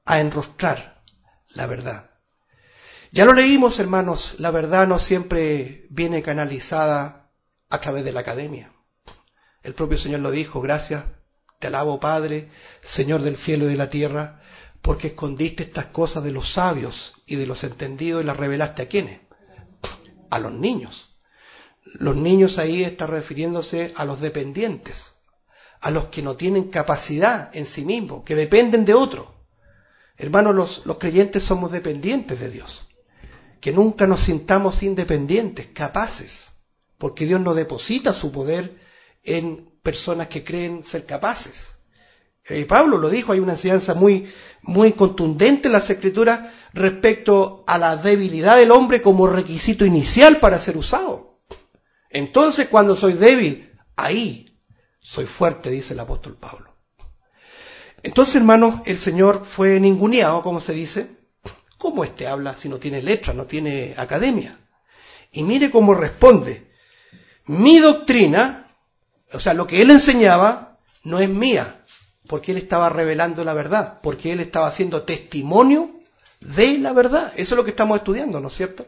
a enrostrar la verdad. Ya lo leímos, hermanos, la verdad no siempre viene canalizada a través de la academia. El propio Señor lo dijo: gracias, te alabo, Padre, Señor del cielo y de la tierra, porque escondiste estas cosas de los sabios y de los entendidos y las revelaste ¿a quiénes? A los niños. Los niños ahí está refiriéndose a los dependientes, a los que no tienen capacidad en sí mismos, que dependen de otro. Hermanos, los creyentes somos dependientes de Dios. Que nunca nos sintamos independientes, capaces, porque Dios no deposita su poder en personas que creen ser capaces. Pablo lo dijo, hay una enseñanza muy contundente en las Escrituras respecto a la debilidad del hombre como requisito inicial para ser usado. Entonces, cuando soy débil, ahí soy fuerte, dice el apóstol Pablo. Entonces, hermanos, el Señor fue ninguneado, como se dice. ¿Cómo habla si no tiene letra, no tiene academia? Y mire cómo responde. Mi doctrina, o sea, lo que él enseñaba, no es mía, porque él estaba revelando la verdad, porque él estaba haciendo testimonio de la verdad. Eso es lo que estamos estudiando, ¿no es cierto?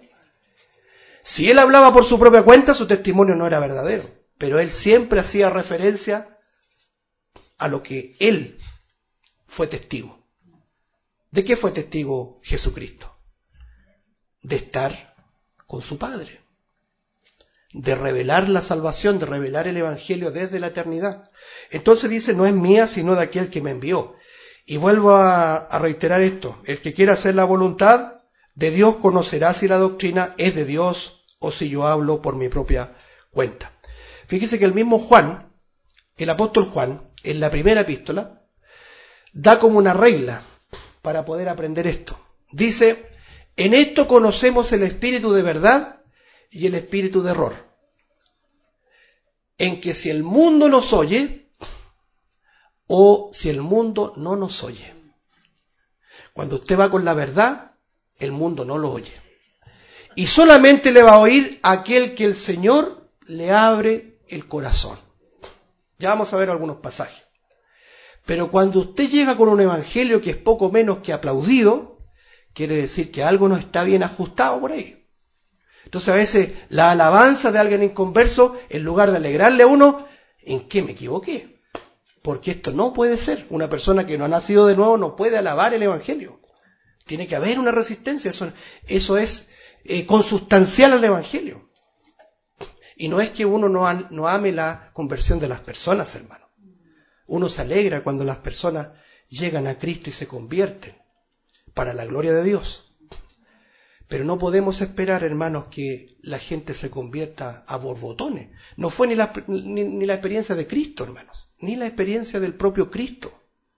Si él hablaba por su propia cuenta, su testimonio no era verdadero, pero él siempre hacía referencia a lo que él fue testigo. ¿De qué fue testigo Jesucristo? De estar con su Padre, de revelar la salvación, de revelar el Evangelio desde la eternidad. Entonces dice, no es mía, sino de aquel que me envió. Y vuelvo a reiterar esto: el que quiera hacer la voluntad de Dios conocerá si la doctrina es de Dios o si yo hablo por mi propia cuenta. Fíjese que el mismo Juan, el apóstol Juan, en la primera epístola, da como una regla para poder aprender esto. Dice, en esto conocemos el espíritu de verdad y el espíritu de error. En que si el mundo nos oye o si el mundo no nos oye. Cuando usted va con la verdad, el mundo no lo oye. Y solamente le va a oír aquel que el Señor le abre el corazón. Ya vamos a ver algunos pasajes. Pero cuando usted llega con un evangelio que es poco menos que aplaudido, quiere decir que algo no está bien ajustado por ahí. Entonces a veces la alabanza de alguien inconverso, en lugar de alegrarle a uno, ¿en qué me equivoqué? Porque esto no puede ser. Una persona que no ha nacido de nuevo no puede alabar el evangelio. Tiene que haber una resistencia. Eso es consustancial al evangelio. Y no es que uno no ame la conversión de las personas, hermano. Uno se alegra cuando las personas llegan a Cristo y se convierten para la gloria de Dios. Pero no podemos esperar, hermanos, que la gente se convierta a borbotones. No fue ni la experiencia de Cristo, hermanos, ni la experiencia del propio Cristo.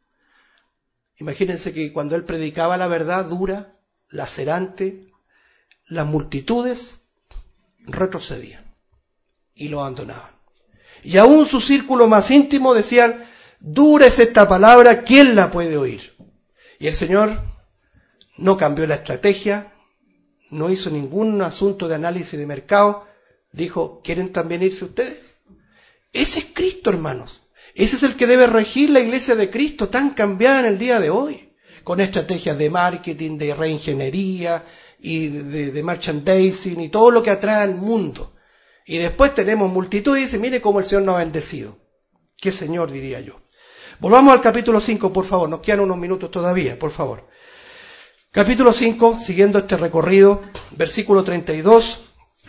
Imagínense que cuando él predicaba la verdad dura, lacerante, las multitudes retrocedían y lo abandonaban. Y aún su círculo más íntimo decían, dura es esta palabra, ¿quién la puede oír? Y el Señor no cambió la estrategia, no hizo ningún asunto de análisis de mercado, dijo, ¿quieren también irse ustedes? Ese es Cristo, hermanos. Ese es el que debe regir la iglesia de Cristo, tan cambiada en el día de hoy, con estrategias de marketing, de reingeniería y de merchandising y todo lo que atrae al mundo. Y después tenemos multitud y dice, mire cómo el Señor nos ha bendecido. ¿Qué Señor, diría yo? Volvamos al capítulo 5, por favor. Nos quedan unos minutos todavía, por favor. Capítulo 5, siguiendo este recorrido, versículo 32,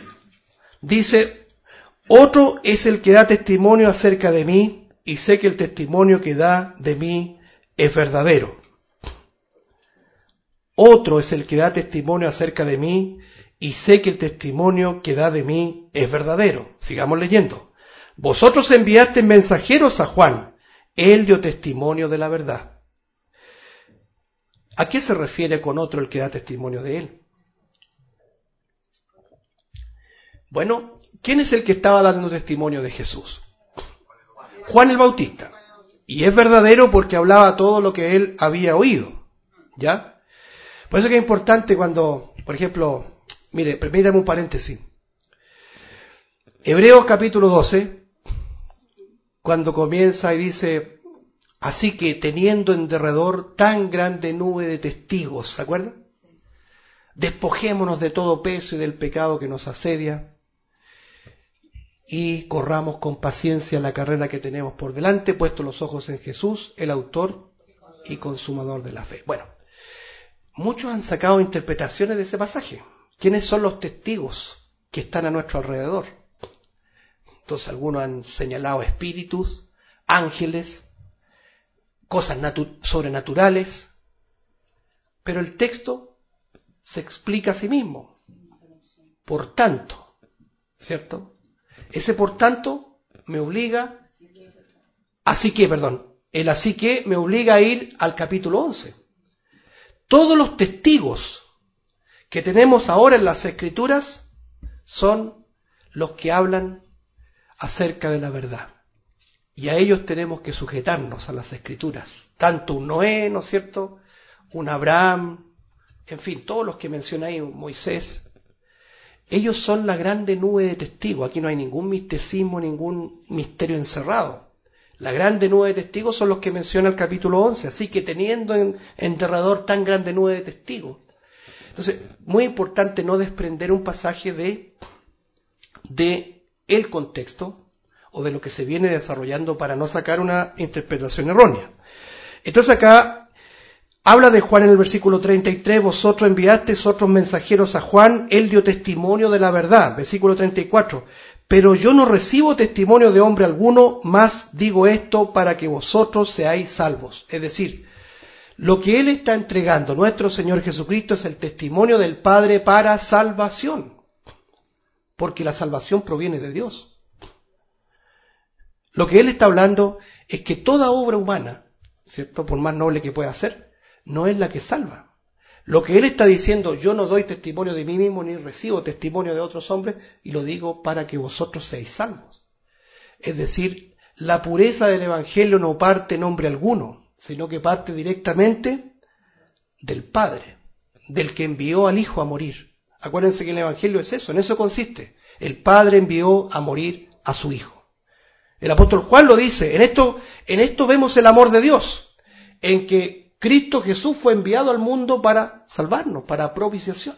dice, otro es el que da testimonio acerca de mí, y sé que el testimonio que da de mí es verdadero. Otro es el que da testimonio acerca de mí, y sé que el testimonio que da de mí es verdadero. Sigamos leyendo. Vosotros enviasteis mensajeros a Juan, él dio testimonio de la verdad. ¿A qué se refiere con otro el que da testimonio de él? Bueno, ¿quién es el que estaba dando testimonio de Jesús? Juan el Bautista. Y es verdadero porque hablaba todo lo que él había oído. ¿Ya? Por eso que es importante cuando, por ejemplo, mire, permítame un paréntesis. Hebreos capítulo 12, cuando comienza y dice, Así que teniendo en derredor tan grande nube de testigos, ¿se acuerdan? Despojémonos de todo peso y del pecado que nos asedia y corramos con paciencia la carrera que tenemos por delante, puesto los ojos en Jesús, el autor y consumador de la fe. Bueno, muchos han sacado interpretaciones de ese pasaje. ¿Quiénes son los testigos que están a nuestro alrededor? Entonces algunos han señalado espíritus, ángeles, cosas sobrenaturales, pero el texto se explica a sí mismo. Por tanto, ¿cierto? Ese por tanto me obliga, el así que me obliga a ir al capítulo 11. Todos los testigos que tenemos ahora en las Escrituras son los que hablan acerca de la verdad. Y a ellos tenemos que sujetarnos a las Escrituras. Tanto un Noé, ¿no es cierto?, un Abraham, en fin, todos los que menciona ahí, Moisés. Ellos son la grande nube de testigos. Aquí no hay ningún misticismo, ningún misterio encerrado. La grande nube de testigos son los que menciona el capítulo 11. Así que teniendo en derredor tan grande nube de testigos. Entonces, muy importante no desprender un pasaje de el contexto o de lo que se viene desarrollando para no sacar una interpretación errónea. Entonces acá habla de Juan en el versículo 33, vosotros enviasteis otros mensajeros a Juan, él dio testimonio de la verdad. Versículo 34, pero yo no recibo testimonio de hombre alguno, más digo esto para que vosotros seáis salvos. Es decir, lo que él está entregando, nuestro Señor Jesucristo, es el testimonio del Padre para salvación, porque la salvación proviene de Dios. Lo que él está hablando es que toda obra humana, ¿cierto?, por más noble que pueda ser, no es la que salva. Lo que él está diciendo, yo no doy testimonio de mí mismo ni recibo testimonio de otros hombres, y lo digo para que vosotros seáis salvos. Es decir, la pureza del Evangelio no parte en hombre alguno, sino que parte directamente del Padre, del que envió al Hijo a morir. Acuérdense que el Evangelio es eso, en eso consiste. El Padre envió a morir a su Hijo. El apóstol Juan lo dice, en esto vemos el amor de Dios, en que Cristo Jesús fue enviado al mundo para salvarnos, para propiciación.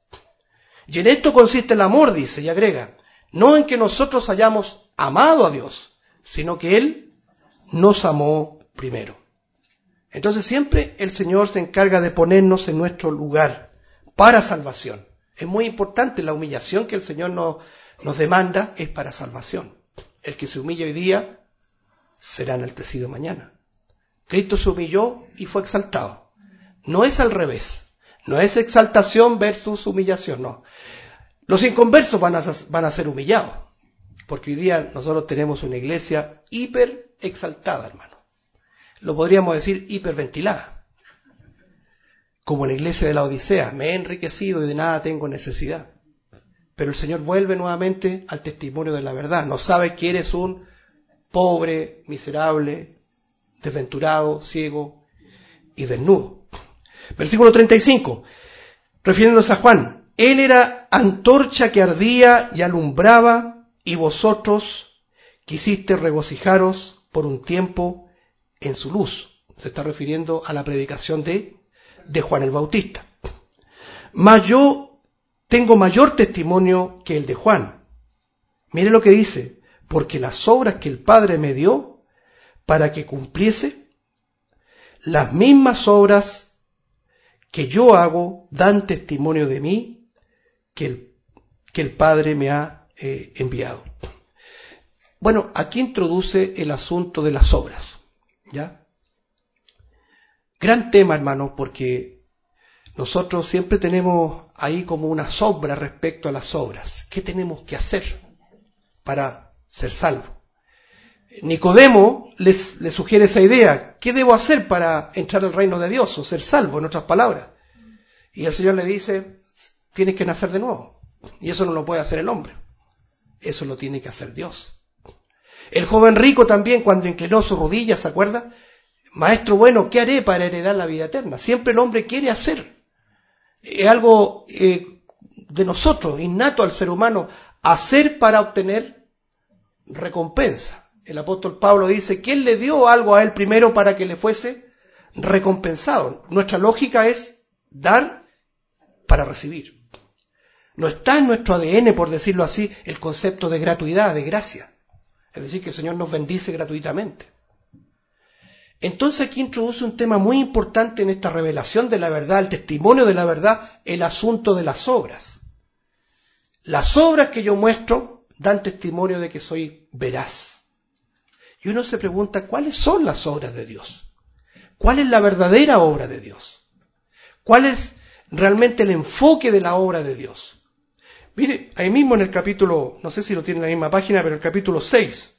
Y en esto consiste el amor, dice, y agrega, no en que nosotros hayamos amado a Dios, sino que Él nos amó primero. Entonces siempre el Señor se encarga de ponernos en nuestro lugar para salvación. Es muy importante, la humillación que el Señor nos demanda es para salvación. El que se humilla hoy día será enaltecido mañana. Cristo se humilló y fue exaltado. No es al revés. No es exaltación versus humillación, no. Los inconversos van a ser humillados. Porque hoy día nosotros tenemos una iglesia hiper exaltada, hermano. Lo podríamos decir hiperventilada. Como la iglesia de la Odisea. Me he enriquecido y de nada tengo necesidad. Pero el Señor vuelve nuevamente al testimonio de la verdad. No sabe que eres un pobre, miserable, desventurado, ciego y desnudo. Versículo 35. Refiriéndose a Juan. Él era antorcha que ardía y alumbraba, y vosotros quisiste regocijaros por un tiempo en su luz. Se está refiriendo a la predicación de Juan el Bautista. Mas yo tengo mayor testimonio que el de Juan. Mire lo que dice, porque las obras que el Padre me dio para que cumpliese, las mismas obras que yo hago dan testimonio de mí que el Padre me ha enviado. Bueno, aquí introduce el asunto de las obras, ¿ya? Gran tema, hermano, porque nosotros siempre tenemos ahí como una sombra respecto a las obras. ¿Qué tenemos que hacer para ser salvo? Nicodemo le sugiere esa idea. ¿Qué debo hacer para entrar al reino de Dios o ser salvo, en otras palabras? Y el Señor le dice, tienes que nacer de nuevo. Y eso no lo puede hacer el hombre. Eso lo tiene que hacer Dios. El joven rico también, cuando inclinó sus rodillas, ¿se acuerda? Maestro bueno, ¿qué haré para heredar la vida eterna? Siempre el hombre quiere hacer. Es algo de nosotros, innato al ser humano, hacer para obtener recompensa. el apóstol Pablo dice que él le dio algo a él primero para que le fuese recompensado. Nuestra lógica es dar para recibir. No está en nuestro ADN, por decirlo así, el concepto de gratuidad, de gracia. Es decir, que el Señor nos bendice gratuitamente. Entonces aquí introduce un tema muy importante en esta revelación de la verdad, el testimonio de la verdad, el asunto de las obras. Las obras que yo muestro dan testimonio de que soy veraz. Y uno se pregunta, ¿cuáles son las obras de Dios? ¿Cuál es la verdadera obra de Dios? ¿Cuál es realmente el enfoque de la obra de Dios? Mire, ahí mismo en el capítulo, no sé si lo tiene en la misma página, pero el capítulo 6.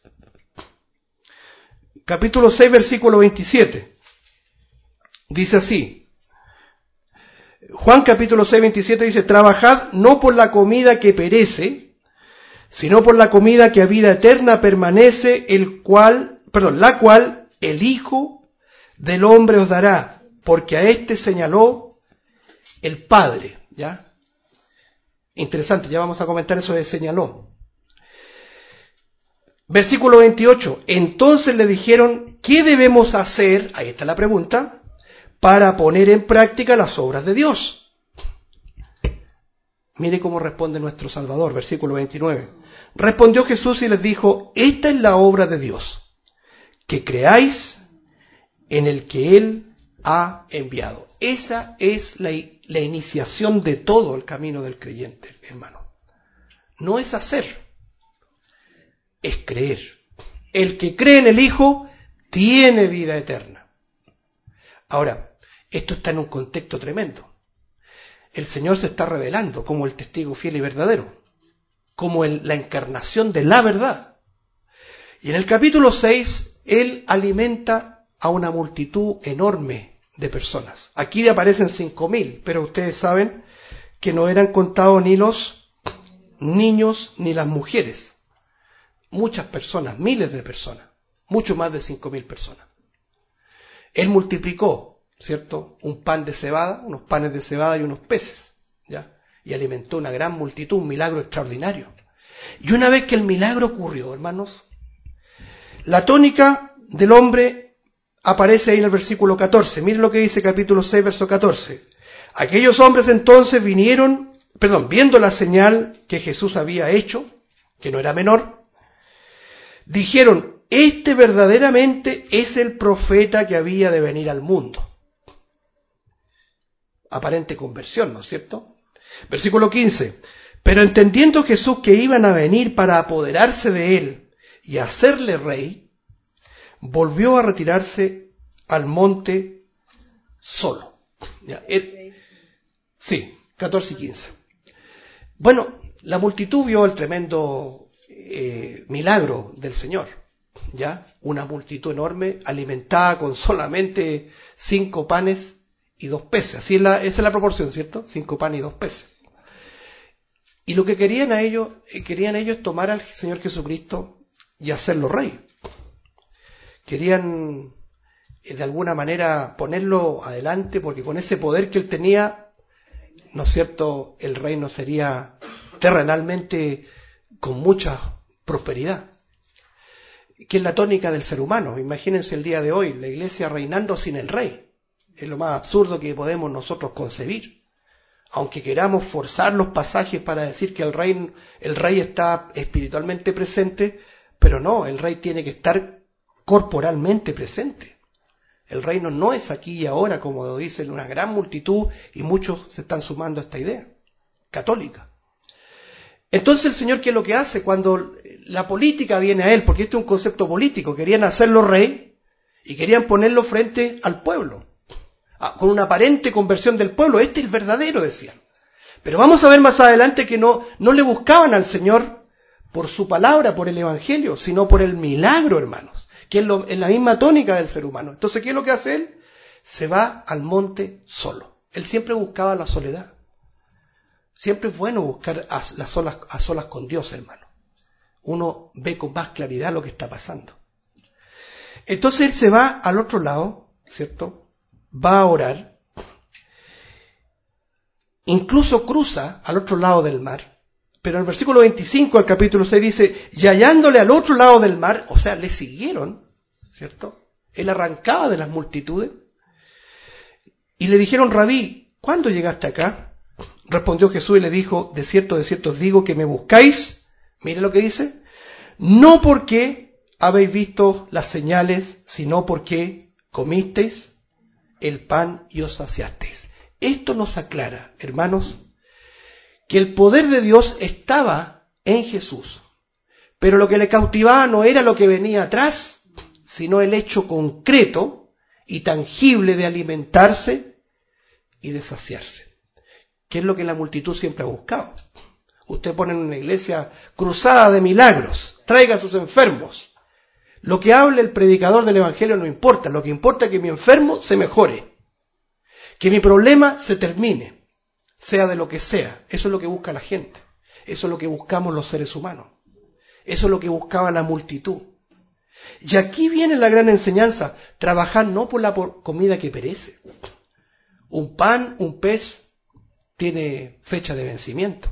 Capítulo 6, versículo 27. Dice así. Juan capítulo 6, 27 dice, trabajad no por la comida que perece, sino por la comida que a vida eterna permanece, la cual el Hijo del Hombre os dará, porque a éste señaló el Padre. ¿Ya? Interesante, ya vamos a comentar eso de señaló. Versículo 28. Entonces le dijeron, ¿qué debemos hacer? Ahí está la pregunta. Para poner en práctica las obras de Dios. Mire cómo responde nuestro Salvador, versículo 29. Respondió Jesús y les dijo, esta es la obra de Dios, que creáis en el que Él ha enviado. Esa es la iniciación de todo el camino del creyente, hermano. No es hacer, es creer. El que cree en el Hijo tiene vida eterna. Ahora, esto está en un contexto tremendo. El Señor se está revelando como el testigo fiel y verdadero, como la encarnación de la verdad. Y en el capítulo 6, Él alimenta a una multitud enorme de personas. Aquí aparecen 5.000, pero ustedes saben que no eran contados ni los niños ni las mujeres. Muchas personas, miles de personas, mucho más de 5.000 personas. Él multiplicó, ¿cierto? Un pan de cebada, unos panes de cebada y unos peces, ¿ya? Y alimentó una gran multitud, un milagro extraordinario. Y una vez que el milagro ocurrió, hermanos, la tónica del hombre aparece ahí en el versículo 14. Miren lo que dice capítulo 6, verso 14. Aquellos hombres entonces viendo la señal que Jesús había hecho, que no era menor, dijeron, este verdaderamente es el profeta que había de venir al mundo. Aparente conversión, ¿no es cierto? Versículo 15. Pero entendiendo Jesús que iban a venir para apoderarse de él y hacerle rey, volvió a retirarse al monte solo. ¿Ya? Sí, 14 y 15. Bueno, la multitud vio el tremendo milagro del Señor. ¿Ya? Una multitud enorme alimentada con solamente 5 panes y 2 peces. Esa es la proporción, ¿cierto? 5 panes y 2 peces. Y lo que querían ellos tomar al Señor Jesucristo y hacerlo rey. Querían de alguna manera ponerlo adelante, porque con ese poder que él tenía, ¿no es cierto?, el reino sería terrenalmente con mucha prosperidad. Que es la tónica del ser humano. Imagínense el día de hoy, la iglesia reinando sin el rey. Es lo más absurdo que podemos nosotros concebir. Aunque queramos forzar los pasajes para decir que el rey está espiritualmente presente, pero no, el rey tiene que estar corporalmente presente. El reino no es aquí y ahora, como lo dicen una gran multitud, y muchos se están sumando a esta idea católica. Entonces el Señor, ¿qué es lo que hace? Cuando la política viene a él, porque este es un concepto político, querían hacerlo rey y querían ponerlo frente al pueblo, con una aparente conversión del pueblo. Este es el verdadero, decían. Pero vamos a ver más adelante que no le buscaban al Señor por su palabra, por el evangelio, sino por el milagro, hermanos, que es la misma tónica del ser humano. Entonces, ¿qué es lo que hace él? Se va al monte solo. Él siempre buscaba la soledad. Siempre es bueno buscar a solas con Dios, hermano. Uno ve con más claridad lo que está pasando. Entonces él se va al otro lado, ¿cierto? Va a orar. Incluso cruza al otro lado del mar, Pero en el versículo 25 al capítulo 6 dice, y hallándole al otro lado del mar, o sea, le siguieron, ¿cierto? Él arrancaba de las multitudes. Y le dijeron, Rabí, ¿cuándo llegaste acá? Respondió Jesús y le dijo, de cierto os digo que me buscáis. Mire lo que dice. No porque habéis visto las señales, sino porque comisteis el pan y os saciasteis. Esto nos aclara, hermanos, que el poder de Dios estaba en Jesús. Pero lo que le cautivaba no era lo que venía atrás, sino el hecho concreto y tangible de alimentarse y de saciarse, que es lo que la multitud siempre ha buscado. Usted pone en una iglesia cruzada de milagros, traiga a sus enfermos. Lo que hable el predicador del evangelio no importa, lo que importa es que mi enfermo se mejore, que mi problema se termine, sea de lo que sea. Eso es lo que busca la gente, eso es lo que buscamos los seres humanos, eso es lo que buscaba la multitud. Y aquí viene la gran enseñanza, trabajar no por la comida que perece. Un pan, un pez, tiene fecha de vencimiento,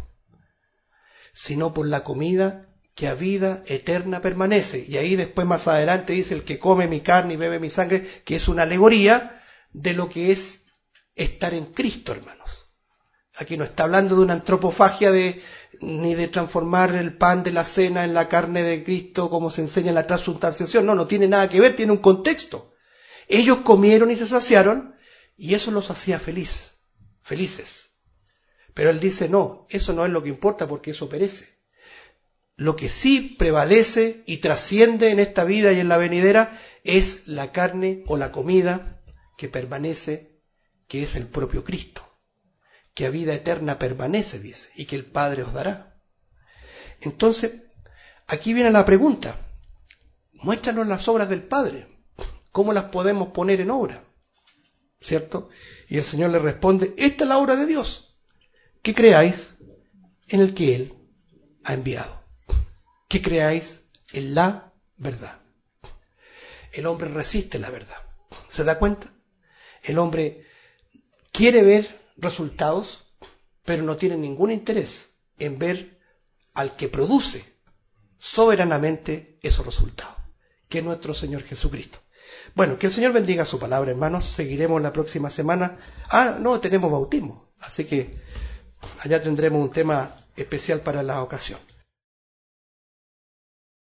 sino por la comida que a vida eterna permanece. Y ahí después más adelante dice, el que come mi carne y bebe mi sangre, que es una alegoría de lo que es estar en Cristo, hermanos. Aquí no está hablando de una antropofagia ni de transformar el pan de la cena en la carne de Cristo, como se enseña en la transustanciación. No tiene nada que ver, tiene un contexto. Ellos comieron y se saciaron, y eso los hacía felices. Pero él dice, no, eso no es lo que importa porque eso perece. Lo que sí prevalece y trasciende en esta vida y en la venidera es la carne o la comida que permanece, que es el propio Cristo, que a vida eterna permanece, dice, y que el Padre os dará. Entonces, aquí viene la pregunta, muéstranos las obras del Padre, ¿cómo las podemos poner en obra? ¿Cierto? Y el Señor le responde, esta es la obra de Dios, que creáis en el que Él ha enviado, que creáis en la verdad. El hombre resiste la verdad, ¿se da cuenta? El hombre quiere ver resultados, pero no tiene ningún interés en ver al que produce soberanamente esos resultados, que es nuestro Señor Jesucristo. Bueno, que el Señor bendiga su palabra, hermanos. Seguiremos la próxima semana. No, tenemos bautismo, así que allá tendremos un tema especial para la ocasión.